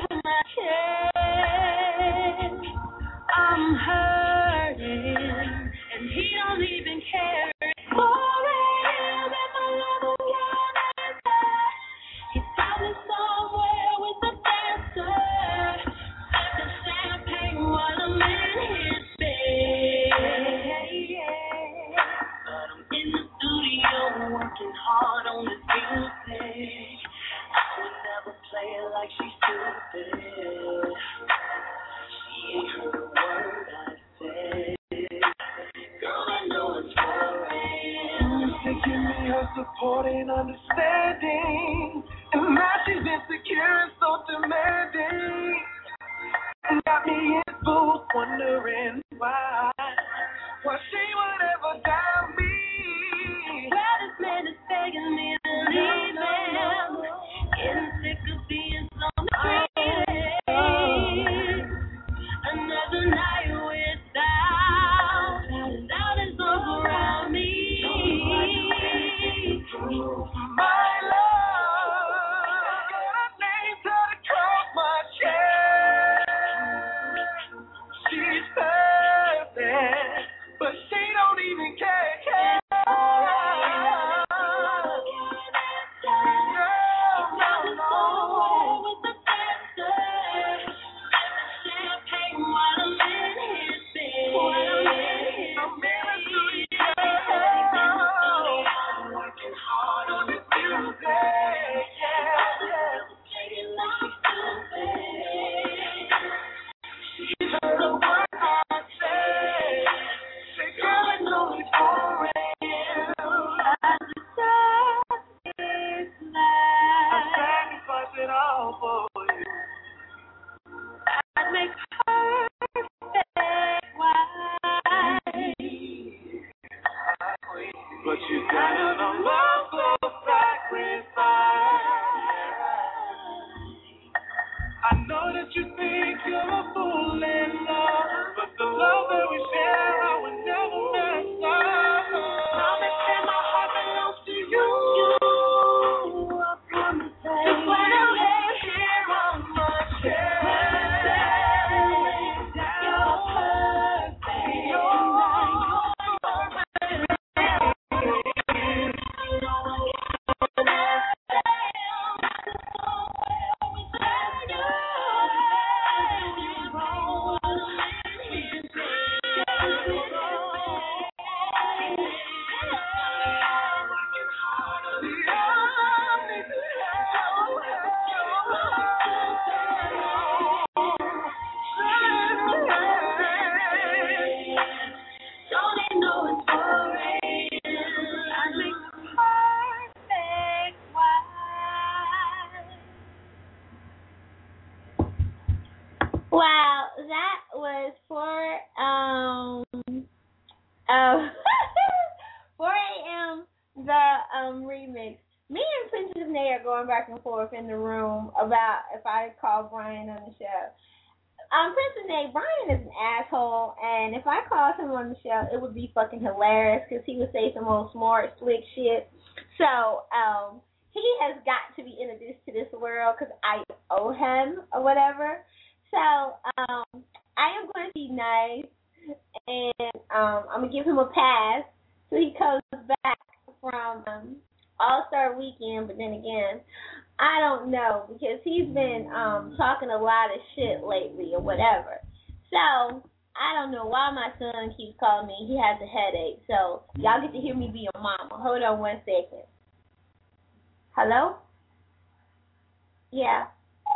here going back and forth in the room about if I call Brian on the show. Princess Nate, Brian is an asshole, and if I called him on the show, it would be fucking hilarious because he would say some old smart, slick shit. So, he has got to be introduced to this world because I owe him or whatever. So, I am going to be nice, and I'm going to give him a pass so he comes back from All-Star Weekend, but then again, I don't know because he's been talking a lot of shit lately or whatever. So, I don't know why my son keeps calling me. He has a headache. So, y'all get to hear me be your mama. Hold on 1 second. Hello? Yeah.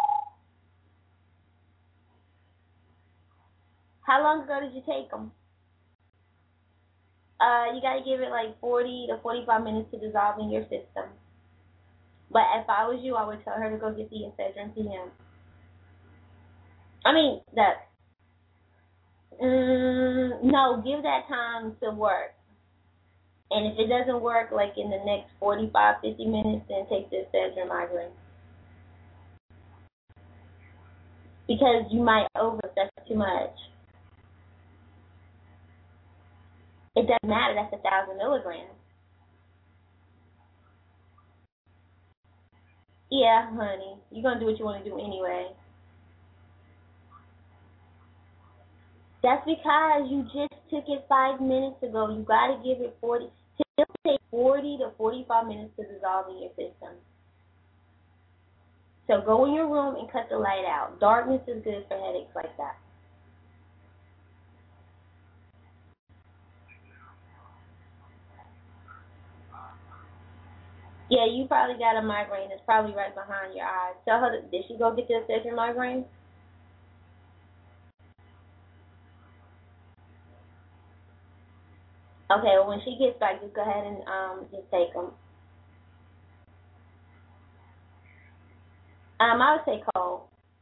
How long ago did you take them? You got to give it like 40 to 45 minutes to dissolve in your system. But if I was you, I would tell her to go get the Excedrin PM. I mean, no, give that time to work. And if it doesn't work, like in the next 45, 50 minutes, then take the Excedrin migraine. Because you might overstuff too much. It doesn't matter, that's 1,000 milligrams. Yeah, honey, you're going to do what you want to do anyway. That's because you just took it 5 minutes ago. You got to give it 40. It'll take 40 to 45 minutes to dissolve in your system. So go in your room and cut the light out. Darkness is good for headaches like that. Yeah, you probably got a migraine. It's probably right behind your eyes. Tell her, did she go get the Excedrin migraine? Okay, well, when she gets back, just go ahead and just take them. I would say cold.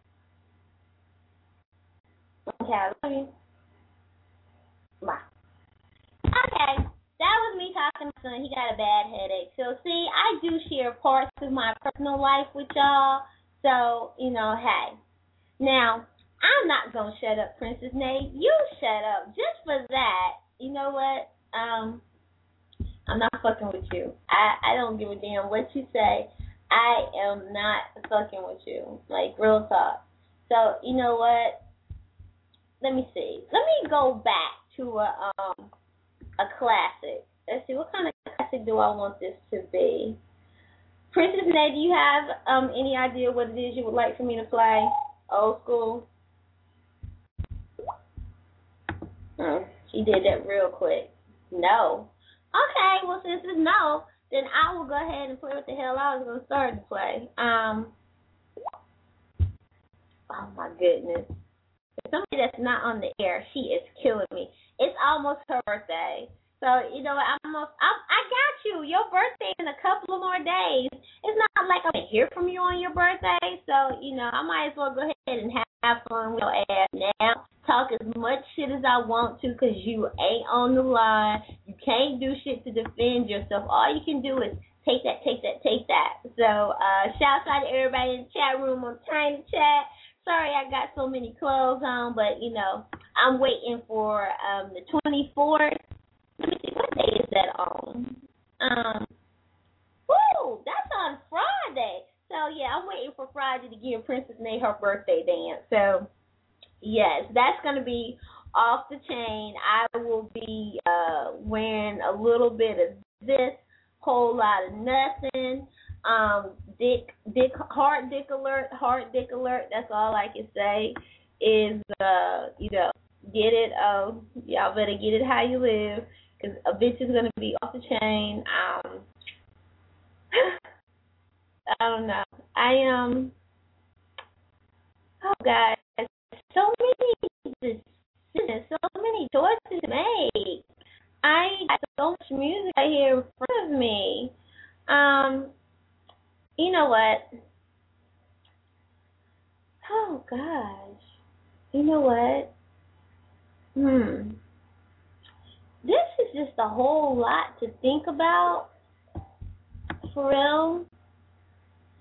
Okay, I love you. Bye. Okay. That was me talking to son. He got a bad headache. So, see, I do share parts of my personal life with y'all. So, hey. Now, I'm not going to shut up, Princess Nate. You shut up. Just for that, you know what? I'm not fucking with you. I don't give a damn what you say. I am not fucking with you. Like, real talk. So, you know what? Let me see. Let me go back to a classic. Let's see, what kind of classic do I want this to be? Princess Nate, do you have any idea what it is you would like for me to play? Old school? She did that real quick. No. Okay, well, since it's no, then I will go ahead and play what the hell I was going to start to play. Oh, my goodness. Somebody that's not on the air, she is killing me. It's almost her birthday. So, you know, I got you. Your birthday in a couple of more days. It's not like I'm going to hear from you on your birthday. So, you know, I might as well go ahead and have fun with your ass now. Talk as much shit as I want to because you ain't on the line. You can't do shit to defend yourself. All you can do is take that. So, shouts out to everybody in the chat room on Tiny Chat. Sorry I got so many clothes on, but, you know, I'm waiting for the 24th. Let me see, what day is that on? That's on Friday. So, yeah, I'm waiting for Friday to give Princess Nate her birthday dance. So, yes, that's going to be off the chain. I will be wearing a little bit of this, whole lot of nothing. Heart dick alert. That's all I can say is, you know, get it. Y'all better get it how you live, because a bitch is gonna be off the chain. I don't know. Oh guys, so many decisions, so many choices to make. I got so much music right here in front of me. You know what? Oh, gosh. You know what? This is just a whole lot to think about. For real.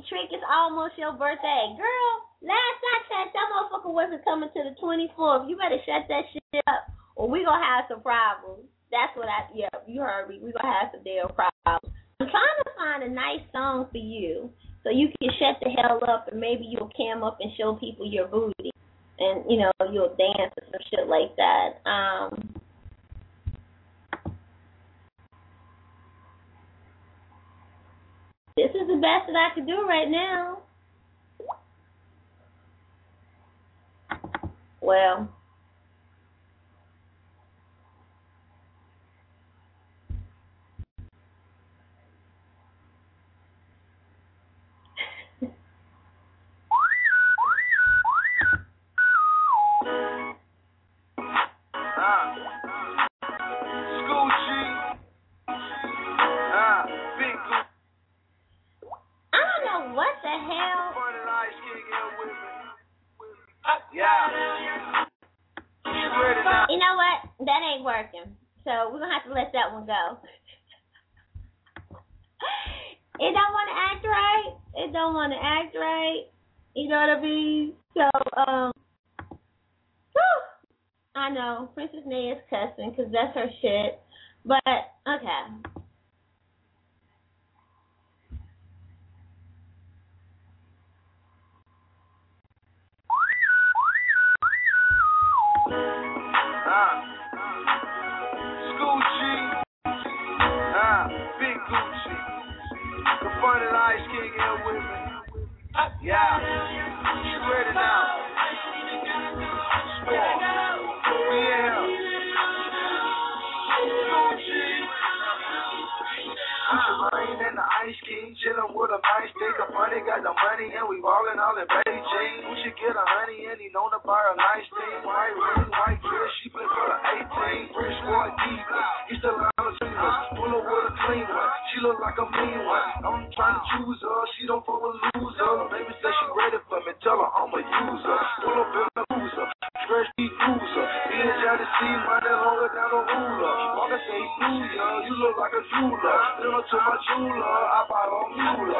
Trick, it's almost your birthday. Girl, last I checked, that motherfucker wasn't coming to the 24th. You better shut that shit up, or we gonna have some problems. That's what you heard me. We gonna have some damn problems. I'm trying to find a nice song for you so you can shut the hell up, and maybe you'll cam up and show people your booty. And, you'll dance or some shit like that. This is the best that I can do right now. Well. You know what? That ain't working. So we're going to have to let that one go. It don't want to act right. It don't want to act right. You know what I mean? So, I know. Princess Nay is cussing because that's her shit. But, okay. Ice King here with me. Yeah, you ready now? Sport. We here. Rain and the Ice King chillin' with a nice stick of money. Got the money and we ballin' all in Beijing. We should get a honey and he known to buy a nice thing. White ring, white dress, she play for the 18. Rich boy diva, he still on the finger. Pull her with a clean one, she look like a mean one. I'm trying to choose her, she don't fuck with loser. Baby say she ready for me, tell her I'm a user. Pull up in the loser, fresh deep cruiser. He ain't trying to see money longer down the ruler. Walker say through ya, you look like a jeweler. Then to my jeweler, I buy a mule.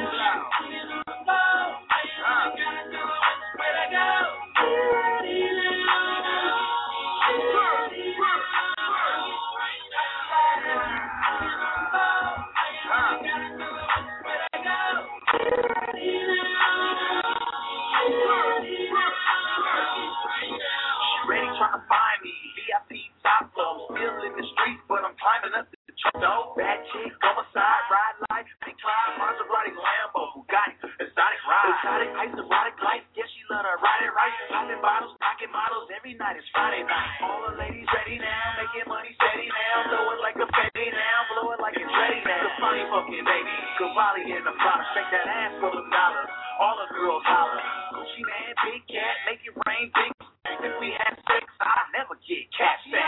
Ready trying to find me, VIP top flow, still in the streets, but I'm climbing up the truck though. Bad chick, homicide, ride like big Clyde, Maserati, Lambo, Bugatti, exotic ride, exotic ice, erotic life. Yeah, she love to ride it right, popping bottles, knocking models. Every night is Friday night. All the ladies ready now, making money steady now, throw it like a confetti now, blow it like it's ready now. The funny fucking baby, Cavalli in the flop, shake that ass for the dollars. All the girls holler, Gucci man, big cat, make it rain, big. If we had sex, I'd never get cat sex.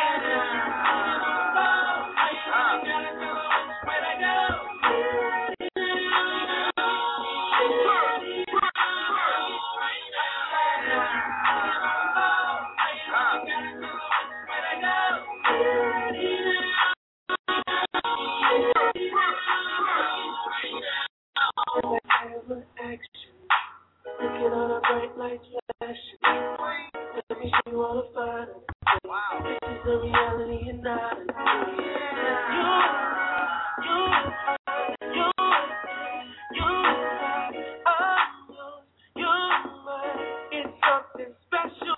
Looking on a bright light flash. Let me show you all the fun. This is the reality and not a dream. It's something special.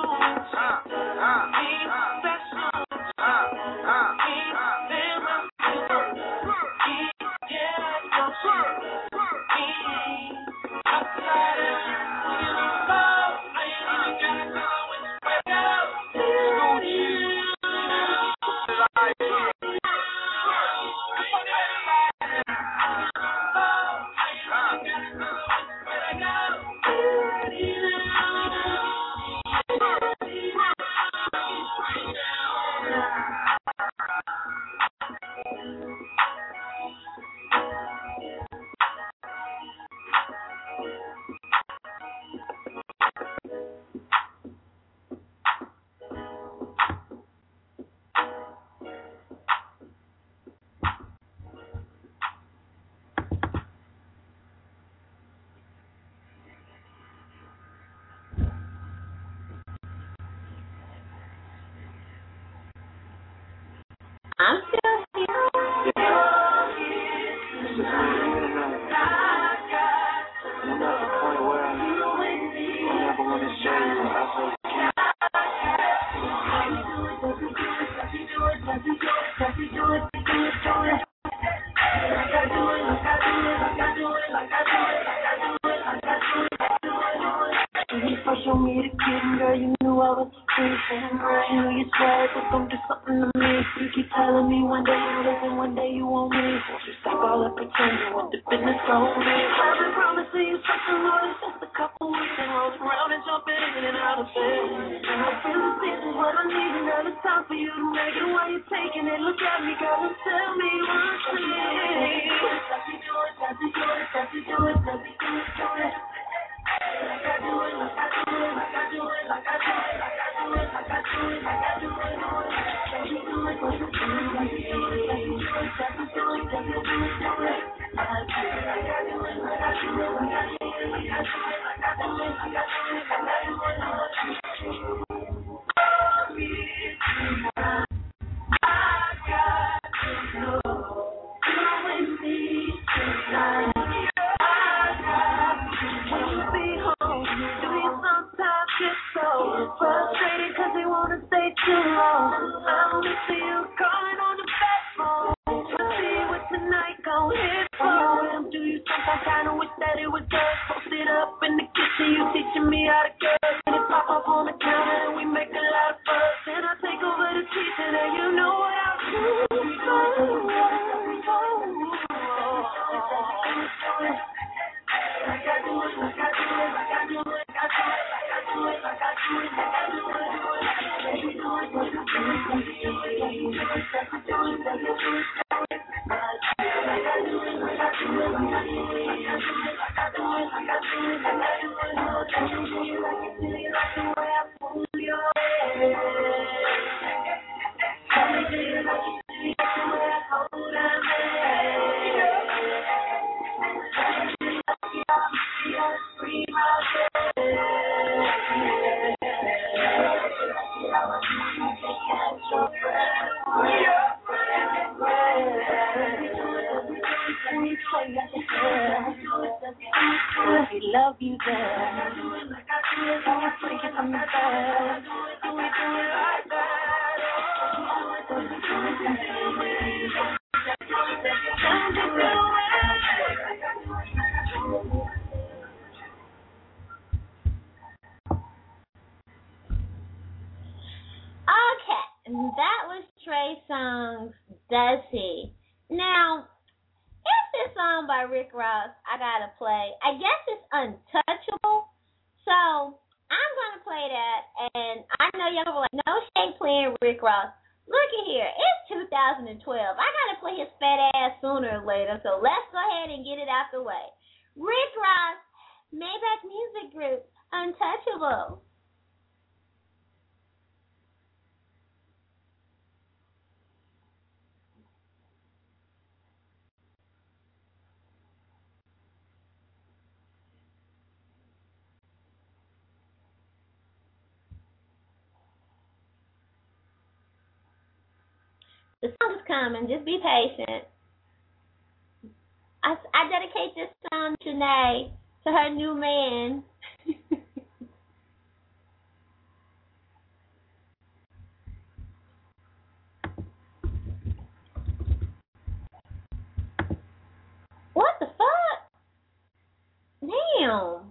I'm still here. It's just me and you tonight. And I'm at the point where I never want to show you what I say. When you first showed me the kid, girl, you knew I was freezing. I knew you swag was gonna do something to me. You keep telling me one day you listen, one day you won't me. Won't you stop all that pretending what the business gon' be? I've been promising you something more than just a couple weeks and rolling around and jumping in and out of bed. And I feel this is what I need, and now it's time for you to make it. While you're taking it, look at me, girl, and tell me what's next. Does he do it? Does he do it? Does he do it? Does he do it? Do it? Like I do it, like I do it, like I do it, like I do it, like I do it, like I do it, like I do it. Does he do it? Does he do it? Does he do it? Does he do it? Does he do it? Does he do it? Do it? Like I do it, like I do it, like I do it, like I do it, like I do it, like I do it, like I do it, like I do it. Frustrated cause they wanna stay too long. I'm missing you calling on the back phone. Let's see what tonight gon' hit for. Do you sometimes kinda wish that it was us? Posted up in the kitchen, you teaching me how to cook. And it pop up on the counter and we make a lot of fuss. Then I take over the kitchen and you know what I'll do. Like I do it, like I do it, like I do it, like I do it, like I do it, like I do it, like I do it, baby do it, do it, do it, do it, do it, do it, do it, do it. Like I do it, like I do it, like I do it, like I do it, like I do it, like I do it, like I do it, like I do it, like I do it, like you do it, like the way I pull your hair. Tell me do you like it, do you like the way I hold that hair? We love you there. Don't take it from the back. Do we do it like that? Okay, and that was Trey Songz, Does He? Now, it's this song by Rick Ross I gotta play. I guess it's Untouchable. So I'm gonna play that, and I know y'all gonna be like, no, she ain't playing Rick Ross. Look at here, it's 2012. I gotta play his fat ass sooner or later, so let's go ahead and get it out the way. Rick Ross, Maybach Music Group, Untouchable. The song is coming. Just be patient. I dedicate this song to Janae, to her new man. What the fuck? Damn.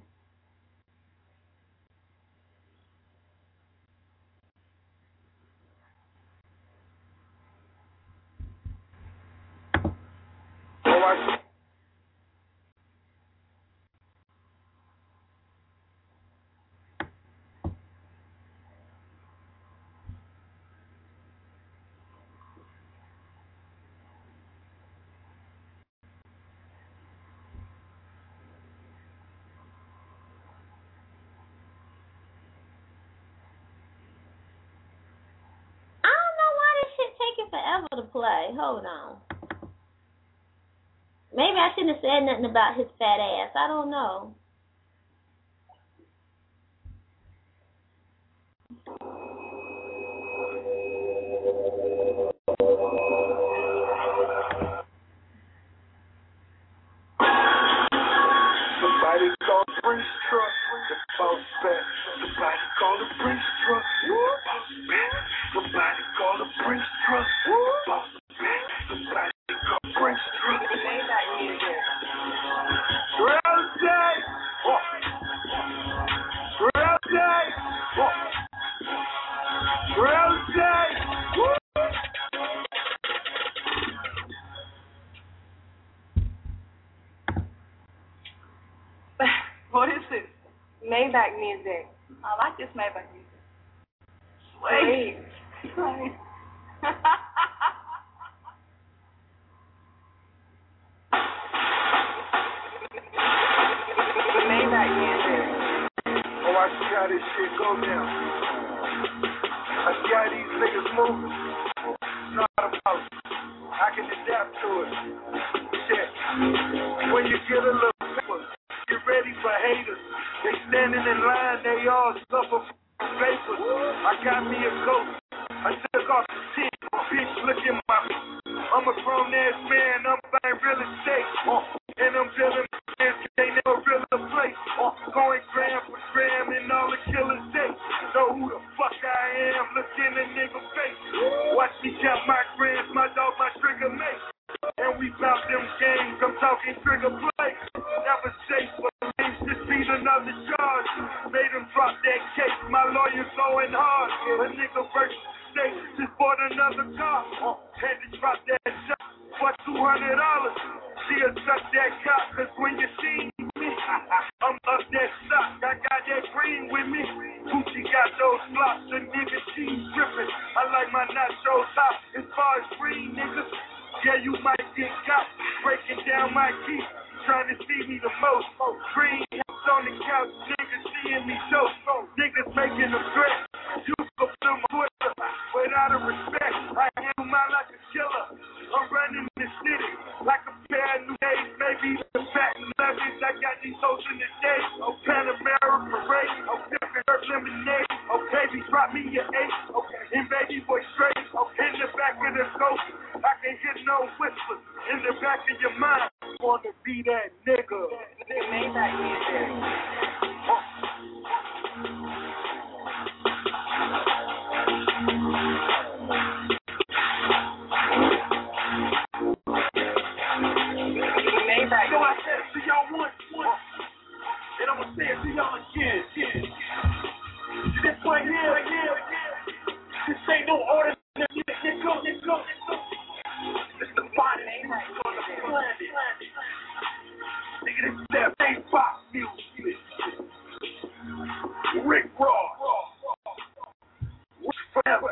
Taking forever to play. Hold on. Maybe I shouldn't have said nothing about his fat ass. I don't know. Maybach music. I like this Maybach music. Sweet. Maybach music. Oh, I see how this shit go down. I see how these niggas moving. Not about. I can adapt to it. Shit. When you get a little paper, get ready for haters. They standing in line, they all suffer from vapors. I got me a coat. I took off the tip. Bitch, look at my. I'm a grown ass man. I'm buying real estate. And I'm building plans. They never really a place. Going gram for gram and all the killers say. Know who the fuck I am. Look in the nigga face. Watch me count my grams. My dog, my trigger mate. And we bout them games. I'm talking trigger play. Never safe for me. Just beat another charge. Made him drop that case. My lawyer's going hard. A nigga versus state. Just bought another car. Had to drop that shot for $200. She'll suck that cop. Cause when you see me, I'm up that stock. I got that green with me. Gucci got those flops. The nigga cheese dripping. I like my nachos hot. As far as green niggas. Yeah, you might get caught breaking down my key, trying to see me the most. Green on the couch, niggas seeing me so. Niggas making a threat. You go through my Twitter without a respect. I handle mine like a killer. I'm running the city like a pair of new days. Maybe the fat leverage. I got these hoes in the day. Oh, Panamera parade. Oh, pimpin' her lemonade. Oh, baby, drop me your ace. Okay, and baby boy straight. Oh, in the back of the ghost. I can hear no whispers in the back of your mind. Wanna be that nigga. Maybach music. Maybach. So I said it to y'all once, and I'm gonna say it to y'all again. This right here, this ain't no ordinary nigga. It's the body on the planet. Nigga, this is that main pop music. Rick Ross. Forever.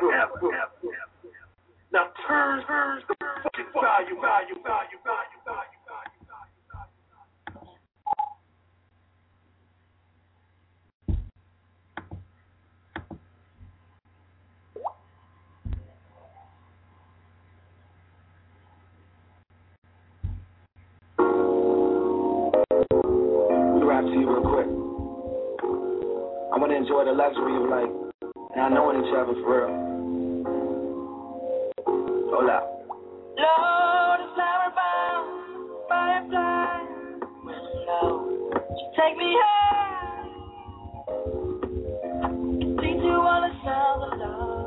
Now turn the fucking value. To you real quick. I want to enjoy the luxury of life, not knowing each other for real. Hold up. Lord, is flower bound, firefly. Low, take me high. Teach you all the sounds of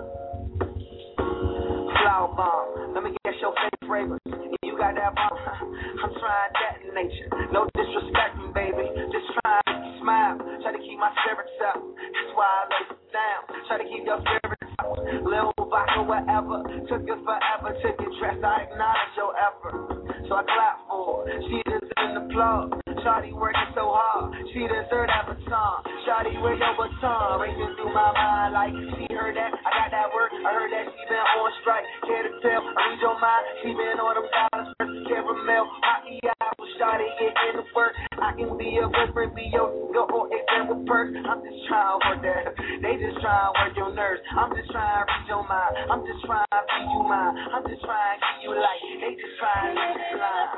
love. Flower bomb. Let me guess your favorite fragrance. You got that bomb. I'm trying that nature. No disrespecting, baby. Just trying to smile. Try to keep my spirits up. That's why I lay it down. Try to keep your spirits up. Little vodka, whatever. Took it forever to get dressed. I acknowledge your effort. So I clap for her. She deserves the plug. Shawty working so hard. She deserves that baton. Shawty, where your baton? Racing through my mind like she heard that. I got that work. I heard that she been on strike. Care to tell? I read your mind. She been on them dollars. Caramel. Hockey out. Shawty get in the work. I can be a boyfriend, be your go or example perk. I'm just trying to work that. They just trying to work your nerves. I'm just trying to read your mind. I'm just trying to be you mine. I'm just trying to give you light. They just trying to let you lie.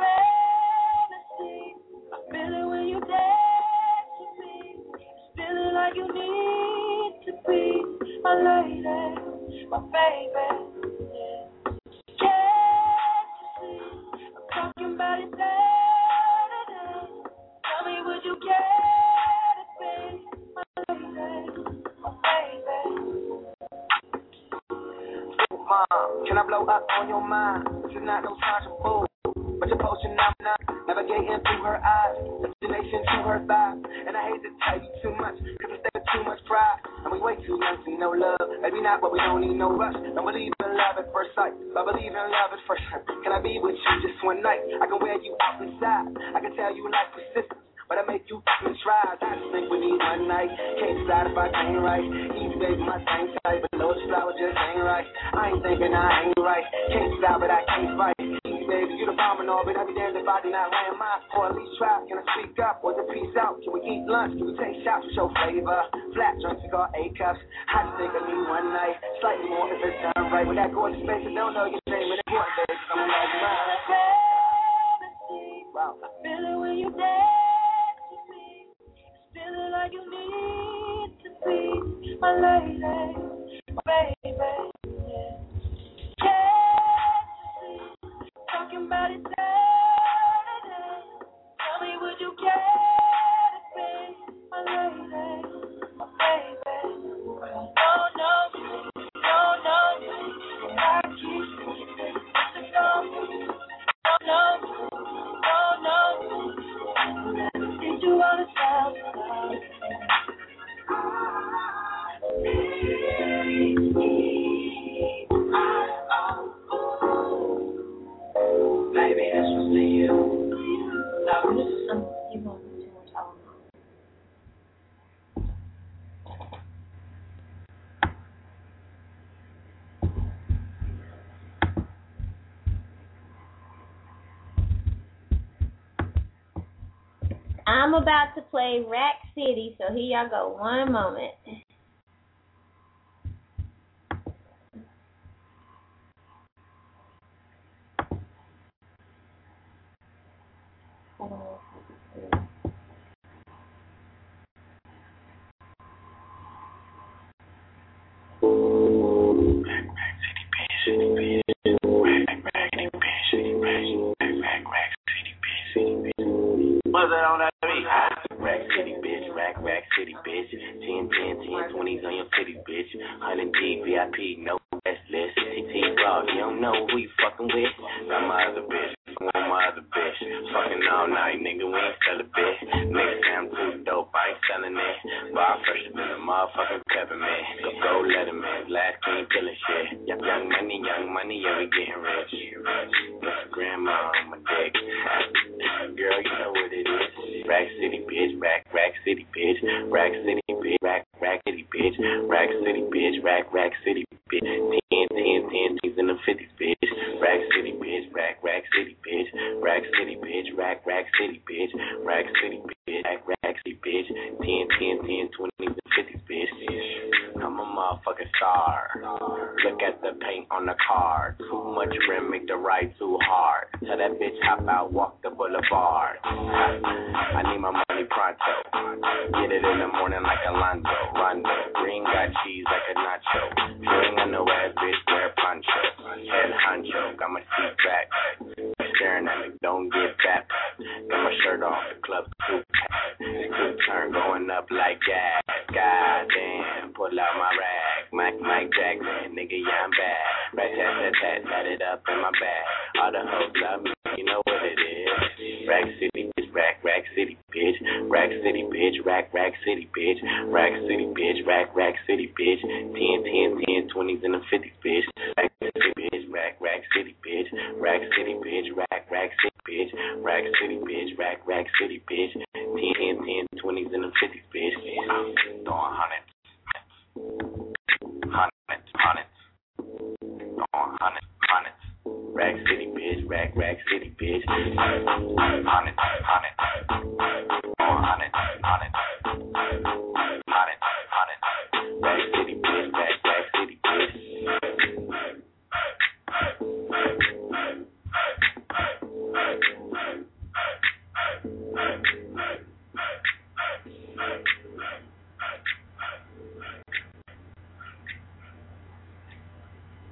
I feel it when you dance with me. It's feeling like you need to be my lady, my baby. Can't you see? I'm talking about it Saturday. Tell me, would you care to be my lady, my baby? Mom, can I blow up on your mind? This is not no time to fool. But your potion, I'm not navigating through her eyes, destination to her thighs. And I hate to tell you too much, cause it's there too much pride. And we way too young to know love. Maybe not, but we don't need no rush. Don't believe in love at first sight, but believe in love at first sight. Can I be with you just one night? I can wear you out inside. I can tell you like persistence. but I make you fucking try. I just think we need one night. Can't decide if I ain't right. Easy baby, my same type, but no flower just ain't right. I ain't thinking I ain't right. Can't decide, but I can't fight. Easy baby, you the bomb and all, but I be damned if I do not land my, or at least try. Can I speak up or just peace out? Can we eat lunch? Can we take shots to show flavor? Flat drinks we call A cups. I just think I need one night. Slightly more if it's done right. With that gorgeous face, I don't know your name and important, baby. I'm like mine. Wow. I feel it when you dance with me. It's feeling like you need to be my lady, my baby. Yeah. Can't you see? Talking about it Saturday. Tell me, would you care to be my lady, my baby? Oh no, no, no. I keep to go. Oh no. Oh no, did you wanna stop? Baby, this was to you. No, this is something you want to do. I'm about to play Rack City, so here y'all go. One moment. What's that on that beat? Rack City, bitch. Rack City, bitch. 10, 20s on your city, bitch. 100 G, VIP, no guest list. TT Raw, you don't know who you fucking with. Got my other bitch. Want my other bitch. Fucking all night, nigga, we ain't sell a bit. Nigga say I'm too dope, I ain't selling it. Bar fresh than a motherfucking peppermint. Go let him in. Last king killing shit. Young money, yeah, we getting rich. Mr. Grandma on my dick. Girl, you know what it is. Rack City, bitch. Rack City, bitch. Rack City, bitch. Rack City, bitch. Rack City, bitch. Rack City, bitch. 10, in the 50s, bitch. Rack City, bitch. Rack City, bitch. Rack City, bitch. Rack City, bitch. Rack City, bitch. Rack City, bitch. 10, 20s and 50s, bitch. I'm a motherfucking star. Look at the paint on the car. Too much rim make the ride too hard. Tell that bitch hop out, walk the boulevard. I need my money pronto. Get it in the morning like Alonzo. Rondo. Green got cheese like a nacho. You ain't got no ass, bitch, wear poncho. Head honcho, got my seat back. Staring at me, don't get back. Got my shirt off, the club's too packed. Quick turn going up like gas. Goddamn, pull out my rag. Mike Jackson, nigga, yeah, I'm bad. Tat it up in my bag. All the hoes love me, you know what it is. Rack City, bitch, Rack City, bitch. Rack City, bitch, Rack City, bitch. Rack City, bitch, Rack City, bitch. 10, 20s and the 50s, bitch. Rack City, bitch, Rack City, bitch. Rack City, bitch, Rack City, bitch. Rack City, bitch, Rack City, bitch. 10, 20s and the 50s, bitch. Throwing hundreds. Rack City, bitch. Rack City, bitch. Hundreds. Rack City, bitch. Rack City, bitch.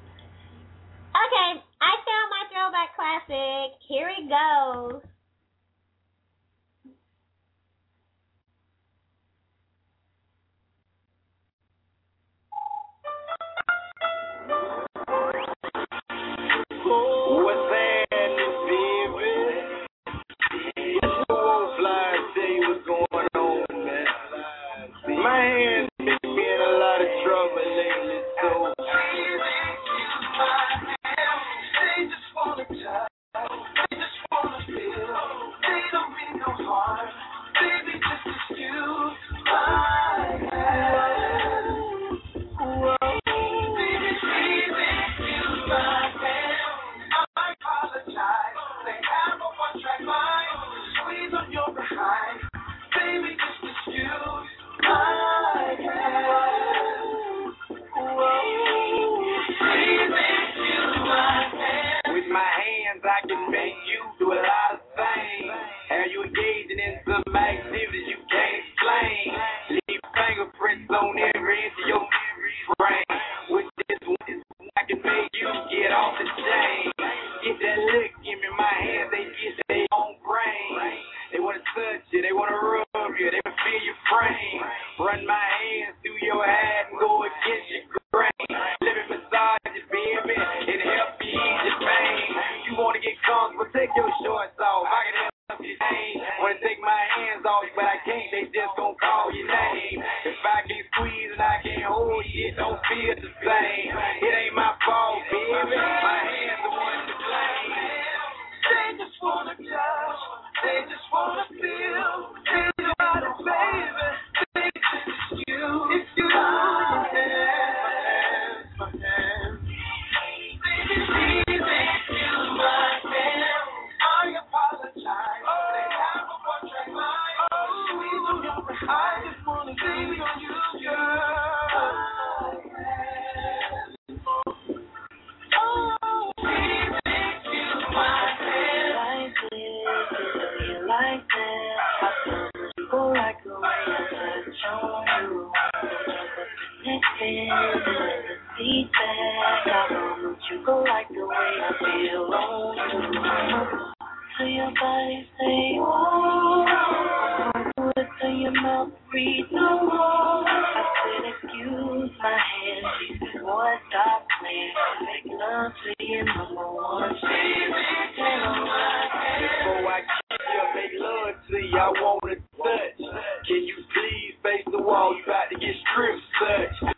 Okay, I found my throwback classic. Here it goes. just gon' call your name. If I can't squeeze and I can't hold you, it don't feel the same. It ain't my fault, baby. My hands the one to blame. They just wanna touch, they just wanna feel. They got it, baby. It's you, it's you. My hands, my hands. Baby, please excuse my hands. I apologize. They have a portrait mind. Please don't get I just wanna be on you, girl. Oh, please excuse my hands. Like this, I feel you go like the way I touch on you. Deep back, I want you go like the way I feel on you. Till your body say, oh, do it till your mouth breathe no more. I said, excuse my hands, she boy, stop playing. Make love to your number one. Before I kiss you, make love to you, I wanna touch. Can you please face the wall? You about to get strip searched.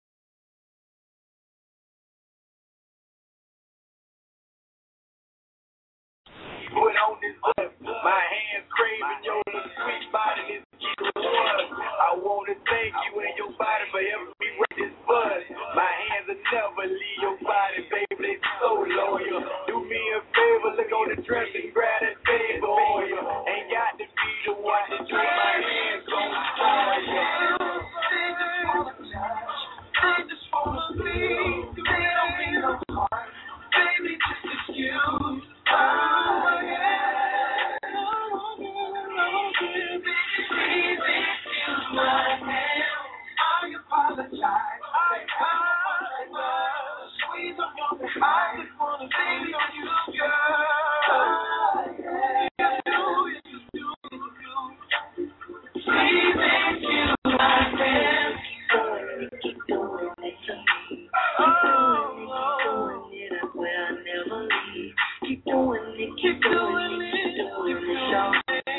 Put on this bus, my hands craving your sweet body, this kid was. I wanna thank you and your body for helping me with this buzz. My hands will never leave your body, baby, they so loyal. Do me a favor, look on the dress and grab that favor oil. Ain't got to be the one to do my hands gon' spoil you. They just wanna speak, they don't mean no harm. Baby, just excuse. I just wanna be on you, girl. Please excuse my hands. Keep doing it to me. Keep doing it where I never leave. Keep doing it, keep doing it, keep doing it, y'all.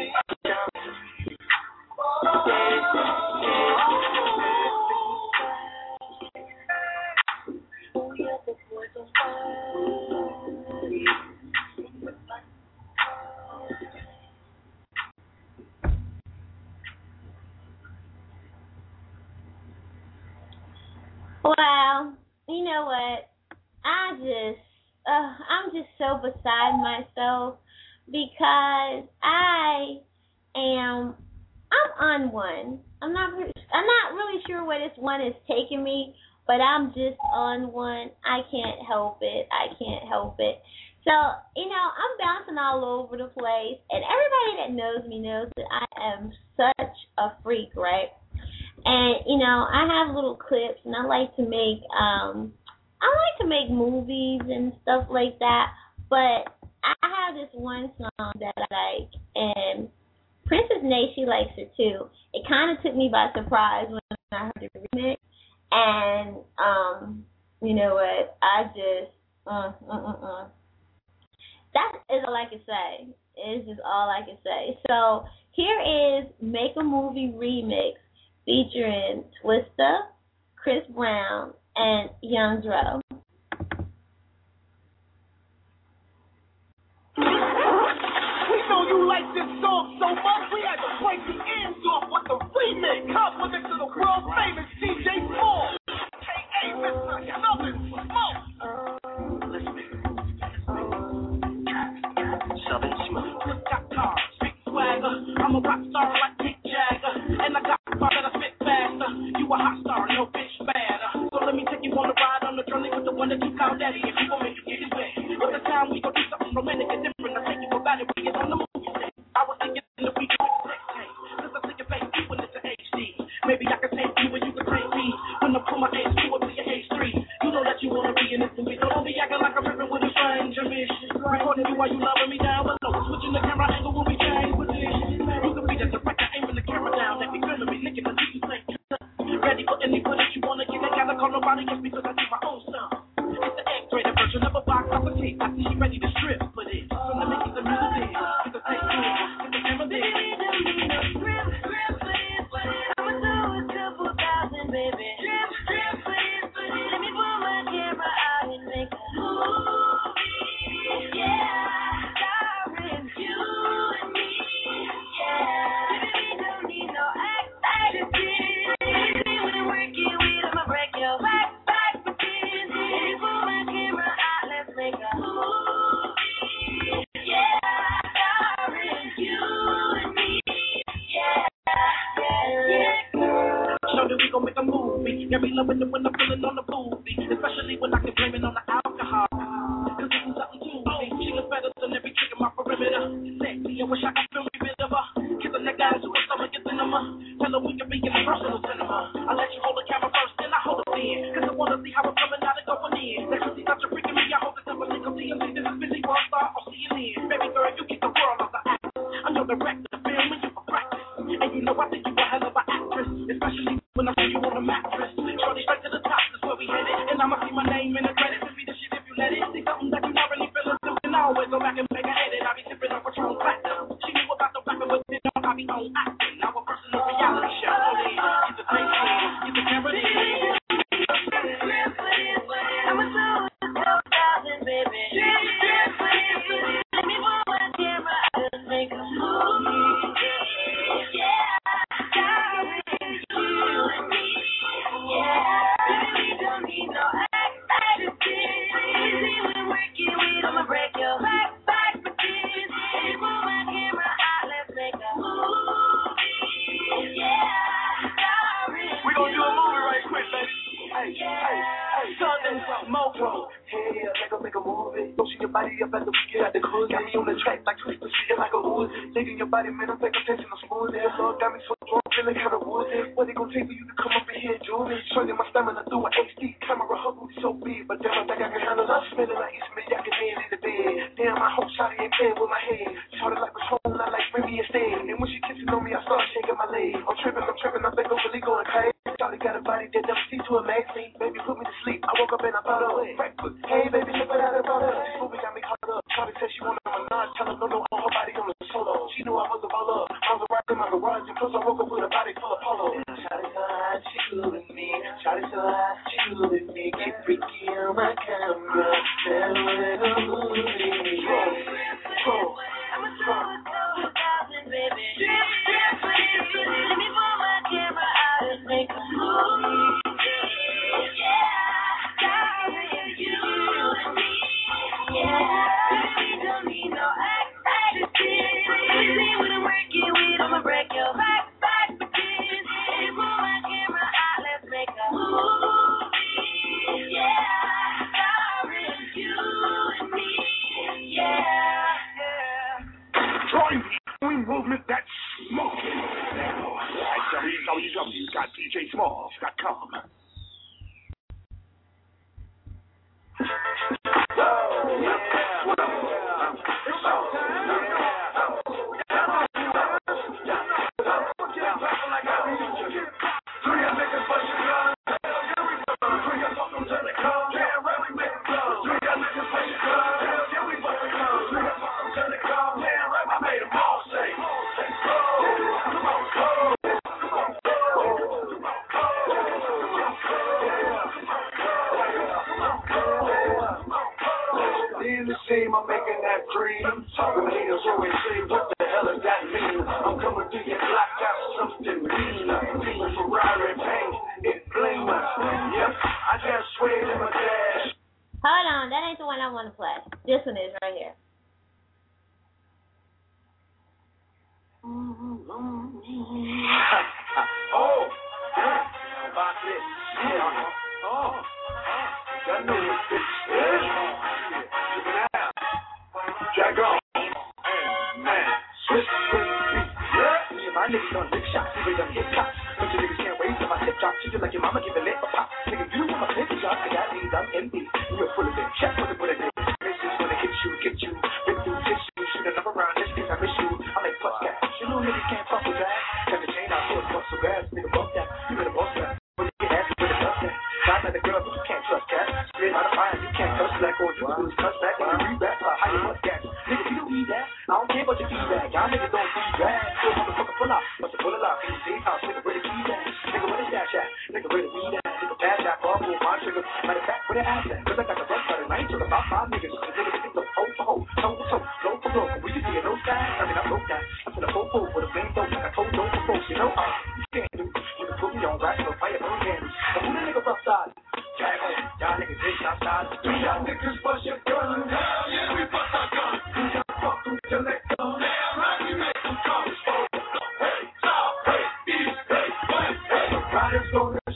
Well, you know what? I'm just so beside myself because I'm on one. I'm not really sure where this one is taking me, but I'm just on one. I can't help it. So, I'm bouncing all over the place, and everybody that knows me knows that I am such a freak, right? And, I have little clips, and I like to make movies and stuff like that, but I have this one song that I like, and Princess Nate, she likes it too. It kind of took me by surprise when I heard the remix, and, you know what, I just, that is all I can say. It's just all I can say. So, here is Make a Movie Remix featuring Twista, Chris Brown, and Young Dro. We know you like this song so much, we had to break the ends off with the remix. Compliment to the world famous DJ Moore, a.k.a. Mr. Southern Smoke. Southern Smoke. Got cars, big swagger. I'm a rock star like Mick Jagger, and I got far that I spit faster. You a hot star, no bitch badder. So let me take you on a ride on the journey with the one that you call daddy, and we gon' make you get it wet. With the time we gon' do something romantic and different. I take you about it, we get on the movie set. I was thinking in the weekend with the sex tape. Since I see your face, you when it's an HD. Maybe I can take you and you can take me. When I pull my H2 up to your H3, you know that you wanna be in this movie. So don't be acting like I'm ripping with a stranger, bitch. Recording you while you loving me down below. Switching the camera angle when we change position. You can be the director, aiming the camera down. Let me filming me, licking the you say. Ready for any footage you wanna get. I gotta call nobody else because I do my own stuff. It's the X-rated version of a box off a tape. I see you ready to strip for this. So let me get the music in. Get the tape in. Get the camera in. gon' make a movie. Got me loving it when I'm feeling on the booty, especially when I can blame it on the alcohol. Cause this is something to me. She looks better than every chick in my perimeter. Sexy, I wish I could feel me rid of her. Kiss a nigga out to her stomach, get cinema. Tell her we can be in a personal cinema. I let you hold the camera first, then I hold it in. Cause I wanna see how it's coming out and going in. That pussy not your freaking me, I hope it's never single TMZ. This is busy world star or CNN. Baby girl, you get the world off the act. I'm your director, film and you for practice. And you know I think you a hell of an actress, especially when I see you on a mattress. Shorty straight to the top, that's where we headed. And I'ma see my name in the credits and be the shit if you let it. See something that you not really feeling, and I always go back and make a edit. I be sipping on Patron Platinum. She knew about the rapping, but didn't know I be on acting. Now a personal reality show. Get the face in, get the camera in. I'm a soul, baby. Let me move my camera, just make a movie. Mojo. Hey, make a movie. Motion your body up at the weekend at the cruise. Got me on the track like twisted shit like a ooze. Digging your body, man, I'm taking attention to smooth it. Lord got me so drunk, feeling kind of woozy. What it gonna take for you to come up in here and do me? Showing my stamina through an HD camera, her booty so big, but damn, I think I can handle it. Smelling like East Mid, I can lay in the bed. Damn, I hope shawty ain't playing with my head. Shawty like Patron, I like Remy instead. And when she kissing on me, I start shaking my leg. I'm tripping, I think I'm really going crazy. Shawty got a body that never see to a magazine. Baby, put me to sleep. I woke up and I thought of breakfast. Hey, baby, look what I brought up. This movie got me caught up. Shawty said she wanted my nod. Tell her no, on her body on the solo. She knew I was a baller. I was a rock in my garage, and plus I woke up with a body full of polo. Shawty so hot, she good with me. Shawty so hot, she good with me. Get freaky on my camera. Tell her to move me. I'm a soul, baby. Let me move my camera out and make a movie. Movement that's smoking. At www.djsmalls.com. I'm making that dream. Talking haters always say, what the hell does that mean? I'm coming through your block, got something mean. Demon Ferrari paint, it bling. Yep, I just swear in my dash. Hold on, that ain't the one I want to play. This one is right here. Oh, yeah, about this. Yeah. Oh, I know this bitch. Jack on, man, switch, yeah. Me and my niggas on lick shots, we them hip cops. But you niggas can't wait till my hip drop. Treat you like your mama give a lit a pop. Nigga, you want my hip drop, and that means I'm empty. You're full of it, check for the bullet. This is gonna hit you, rip through tissue, shoot another round, just cause I miss you. I make plus gas, you know niggas can't fuck with that. Got the chain out, so it's muscle gas, nigga, bump that. You better bump that, but you get ass with a dust that. Not like the girl, but you can't trust that. Straight out of fire, you can't touch black or you lose touch back when you read back. How you must gas. Nigga, you don't need that. I don't care about your feedback. Y'all niggas don't feed that. So motherfucker pull out. Must have pull it out. In the safe house, nigga, where the keys at? Nigga, where the stash at? Nigga, where the weed at? Nigga, pass that ball, pull my trigger. Matter of fact, where the ass at? Cause I got the rough cut and I ain't talking about my niggas. Cause niggas think the hoe for hoe, toe for toe, blow for blow. When you see a no sign, I mean, I broke that. I'm for the fofo with a flame though. Like I told those for folks, you know, you can't do. You can put me on right for fire, no candles. But who the nigga rough side? Drag on. Y'all niggas bitch outside. Do y'all niggas bust your gun? Hell yeah, we bust our gun. Do y'all fuck them till they come? Damn right, we make them come. Hey, south, hey, east, hey, west, hey. Riders gonna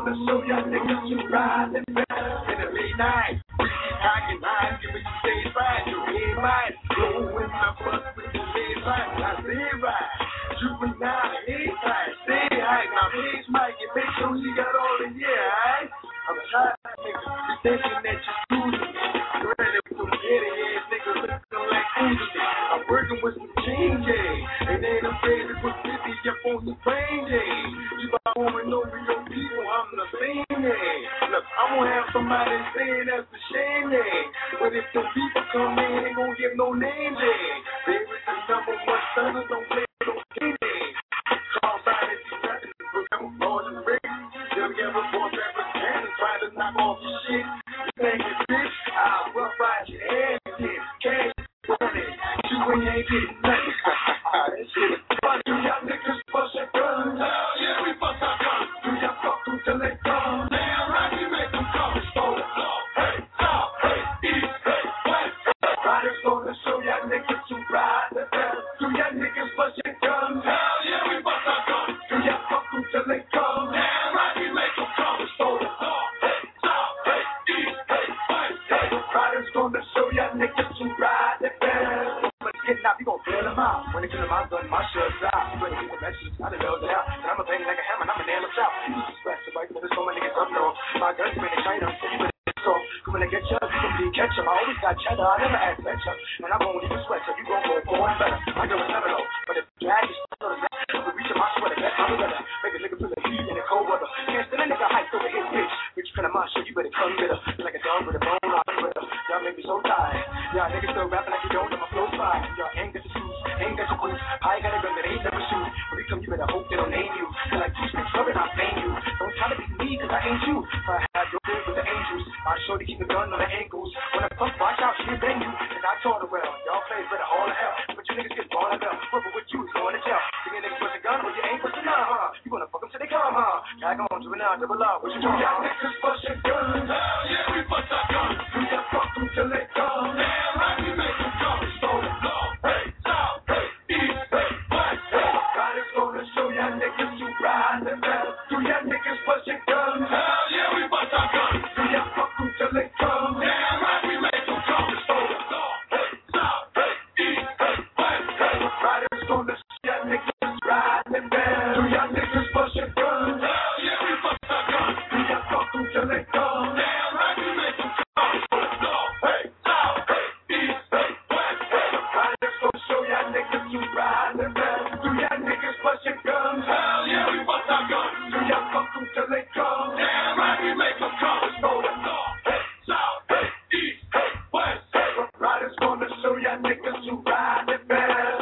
gonna show y'all niggas you ride and better in the late night. We keep hacking lines, give me some stage right. You ain't mine. Go with my bus with the stage right. I say right. Juvenile, A-type, stay high. Now please, Mike, and make sure you got all the year, alright? I'm tired of niggas be thinking that you're losing me. Ready with some idiot niggas looking like Uzi. I'm working with some changes. And ain't afraid to put 50 up on the brain day. You about woman over your people, I'm the same day. Look, I'm gonna have somebody saying that's the shame day. But if the people come in, ain't gonna give no name day. Baby, the number one son, don't play no game day. Call sign if you got it, remember boys and bricks. They'll give a boy rappers and try to knock off your shit. You think it's bitch? I'll rough ride your head, cash running. You ain't getting nothing. That shit is fun. Do y'all niggas bust your guns? Hell yeah, we bust our guns. Do y'all fuck them till they come? Damn right, we make them come. Stole the floor. Hey, south, hey, east, hey, west. Riders gonna show y'all niggas to ride the bell. Do y'all niggas bust your guns? Hell yeah, we bust our guns. Do y'all fuck them till they come? Damn right, we make them come. Stole the floor. Hey, south, hey, east, hey, west. Riders gonna show y'all niggas to ride the bell. Getting out, you gon' bail them out. When it comes to my gun, my shirt's out. You better get the message, I done nailed it out. And I'ma bang like a hammer, and I'ma nail it out. You respect the right, but there's so many niggas up north. My gun's been in China, so you better get soft. When I get you, you can be catch 'em. I always got cheddar, I never ask betcha. And I'm gonna leave a sweater, you gon' go born better. I go with never low, but if you drag, you still the best. If we reach my sweater, that's how we better. Make a nigga feel the heat in the cold weather. Can't stand a nigga hype over his bitch. Bitch, you kinda my shit, you better come get her. You're like a dog with a bone, I'm with her. Y'all make me so tired. Y'all niggas still rapping like you don't, and my flow's fire. Y'all ain't got your shoes, ain't got your boots. I got a gun that ain't never shoot. When we come, you better hope they don't name you. They're like two sticks rubbing, I'll bang you. Don't try to be me, cause I ain't you. If I had your bed with the angels, I'll show to keep the gun on the ankles. When I fuck, watch out, she'll bang you. Cause I taught her well. Y'all play better all the hell. But you niggas get born as hell. Whoever with you is going to jail. You niggas with a gun, but you ain't with a none, huh? You gonna fuck them till they come, huh? Tag on, juvenile, double up. What you doing? Y'all niggas bust your guns. Hell yeah, we bust our guns. Do y'all fuck them till they come? Damn right, we make them come. Stole the floor. Hey, south, hey, east, hey, west. Riders gonna show y'all niggas to ride the bell. Do y'all niggas bust your guns? Hell yeah, we bust our guns. Do y'all fuck them till they come? Damn right, we make them come. Stole the floor. Hey, south, hey, east, hey, west. Riders gonna show y'all niggas ride the bell. Do y'all niggas bust your guns? Hell yeah, we bust our guns. Do y'all fuck them till they come? Damn right, we make them come. Stole the floor. Hey, south, hey, east, hey, west. Riders gonna show y'all niggas to ride the bell. Do y'all niggas bust your guns? Hell yeah, we bust our guns. Do y'all fuck them till they come? Damn right, we make them come. Stole the floor. Hey, south, hey, east, hey, west. Riders gonna show y'all niggas to ride the bell.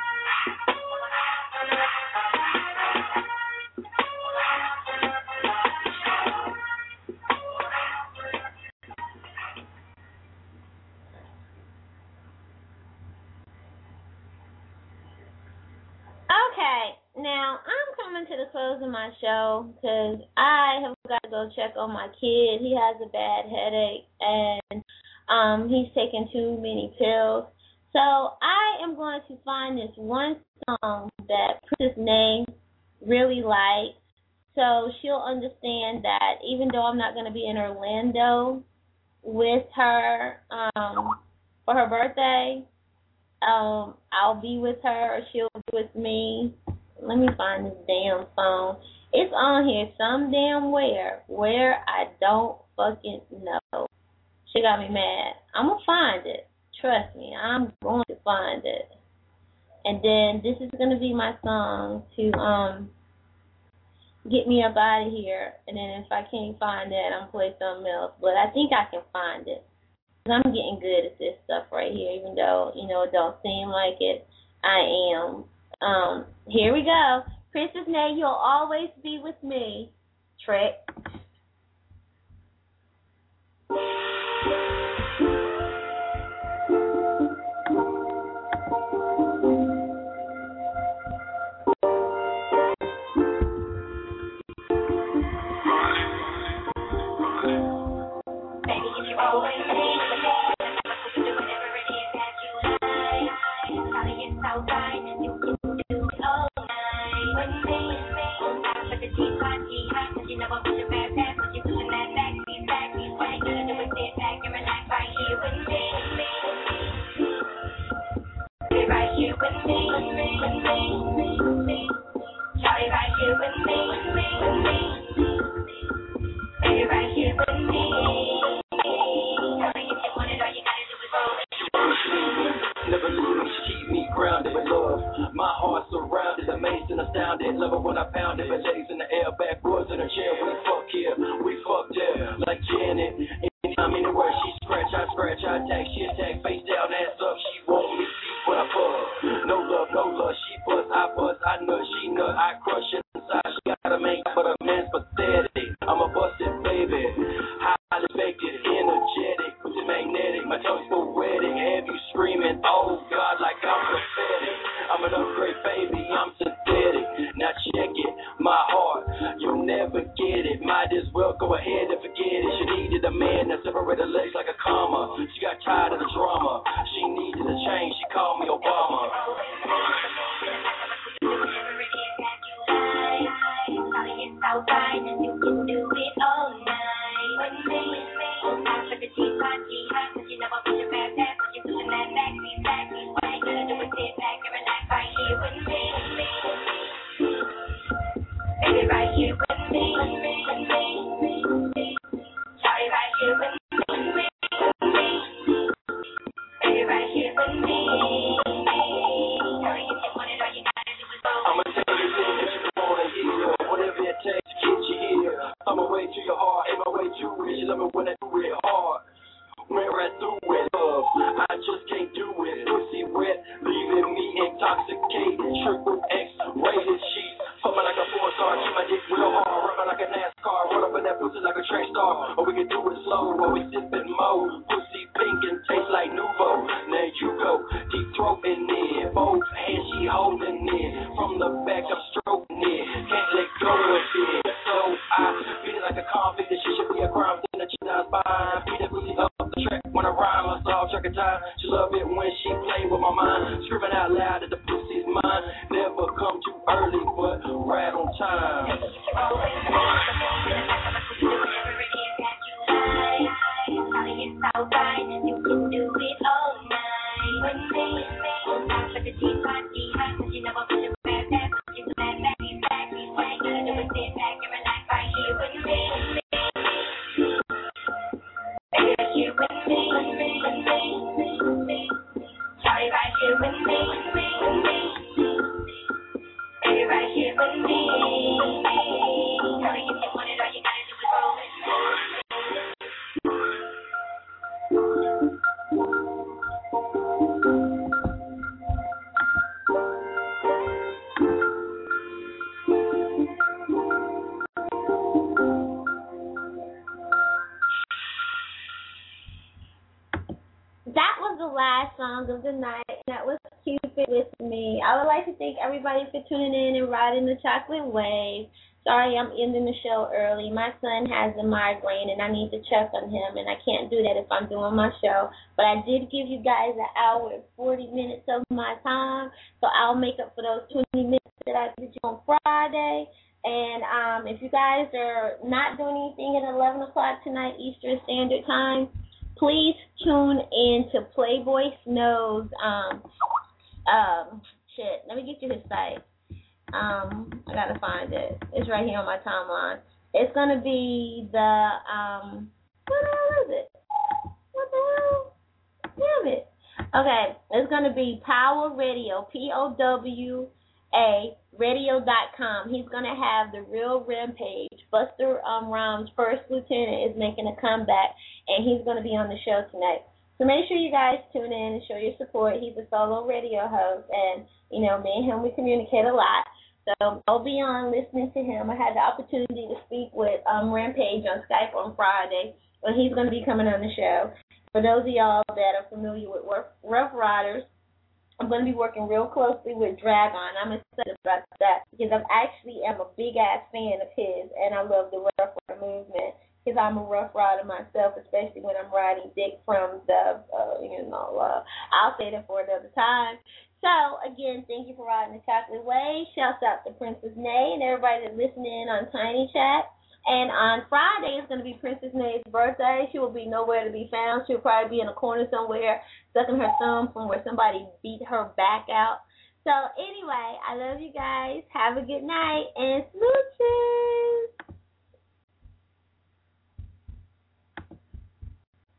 Okay, now I'm coming to the close of my show because I have got to go check on my kid. He has a bad headache and he's taking too many pills. So I am going to find this one song that Princess Nay really likes, so she'll understand that even though I'm not going to be in Orlando with her for her birthday, I'll be with her or she'll be with me. Let me find this damn song. It's on here some damn where I don't fucking know. She got me mad. I'm going to find it. Trust me, I'm going to find it. And then this is going to be my song to get me up out of here. And then if I can't find that, I'm going to play something else. But I think I can find it. I'm getting good at this stuff right here, even though, you know, it don't seem like it. I am. Here we go. Princess Nay, you'll always be with me. Trick. Baby, if you always need never push your fast ass, but you pushing that backseat, what you gonna do is sit back and relax right here with me. Stay right here with me. Charlie right here with me. Stay right here with me. Tell me if you want it, all you gotta do is roll it. Never leave me, she keep me grounded with love. My heart surrounded, amazed and astounded. Love it when I pound it, but legs in the air, backwards in a chair. We fuck here, we fuck there, like Janet. Anytime, anywhere, she scratch, I attack, she attack, face down, ass up. She want me see when I fuck. No love, she bust, I nut, she nut, I crush inside. She got a man, but a man's pathetic. I'm a busted baby, highly respected, energetic, magnetic. My tongue's poetic, have you screaming, oh God, like I'm prophetic. I'm an upgrade baby, I'm synthetic. Now check it, my heart, you'll never get it. Might as well go ahead and forget it. She needed a man that separated legs like a comma. She got tired of the drama. She needed a change, she called me Obama. So fine, you can do it all night with me. After the T-Party, but you never push your fast ass, but you pushing that backseat, what you gonna do is sit back and relax right here with me. Baby, right here with me. Charlie, right here with me. Baby, right here with me. Tell me if you want it, all you gotta do is roll. I'ma tell you things that you wanna hear. Whatever it takes to get you here. I'm my way to your heart, ain't my way to it. You love me when I do it hard. When right through it, love, I just can't do it. Pussy wet, leaving me intoxicated. Triple X, rated sheets. Fuck me like a 4-star, keep my dick real hard. Run me like a NASCAR, run up in that pussy like a track star. Or we can do it slow, or we sippin' mo. Pussy pink and taste like Nuvo. Now you go, deep throatin' in. Both hands she holding in. From the back I'm stroking in. Can't let go of it. So I beat it like a convict. This shit should be a crime. Then the chin out spine. Beat that pussy up the track when I rhyme. I saw track of time. She love it when she play with my mind. Screaming out loud that the pussy's mine. Never come too early, but right on time. So fine, you can do it all night with me. After the T-Party, but you never push your fast ass, but you that backseat, what you gonna do is sit back and relax right here with me. Baby, right here with me. Charlie, right here with me. Baby, right here with me. Tell me if you want it, all you gotta do is roll it. That was the last song of the night. That was Cupid with me. I would like to thank everybody for tuning in and riding the chocolate wave. Sorry I'm ending the show early. My son has a migraine and I need to check on him, and I can't do that if I'm doing my show. But I did give you guys an hour and 40 minutes of my time, so I'll make up for those 20 minutes that I did you on Friday. And if you guys are not doing anything at 11 o'clock tonight Eastern Standard Time, please tune in to Playboy Snow's, let me get you his site. I gotta find it. It's right here on my timeline. It's gonna be the, what the hell is it? What the hell? Damn it. Okay, it's gonna be Power Radio, POWA radio.com. He's gonna have the Real Rampage. Buster Rhymes, First Lieutenant, is making a comeback, and he's gonna be on the show tonight. So make sure you guys tune in and show your support. He's a solo radio host, and, you know, me and him, we communicate a lot. So I'll be on listening to him. I had the opportunity to speak with Rampage on Skype on Friday, and he's going to be coming on the show. For those of y'all that are familiar with Rough Riders, I'm going to be working real closely with Dragon. I'm excited about that because I actually am a big-ass fan of his, and I love the Rough Rider movement. Because I'm a rough rider myself, especially when I'm riding dick from the, I'll say that for another time. So, again, thank you for riding the chocolate wave. Shouts out to Princess Nay and everybody that's listening on Tiny Chat. And on Friday is going to be Princess May's birthday. She will be nowhere to be found. She'll probably be in a corner somewhere, sucking her thumb from where somebody beat her back out. So anyway, I love you guys. Have a good night and smooches.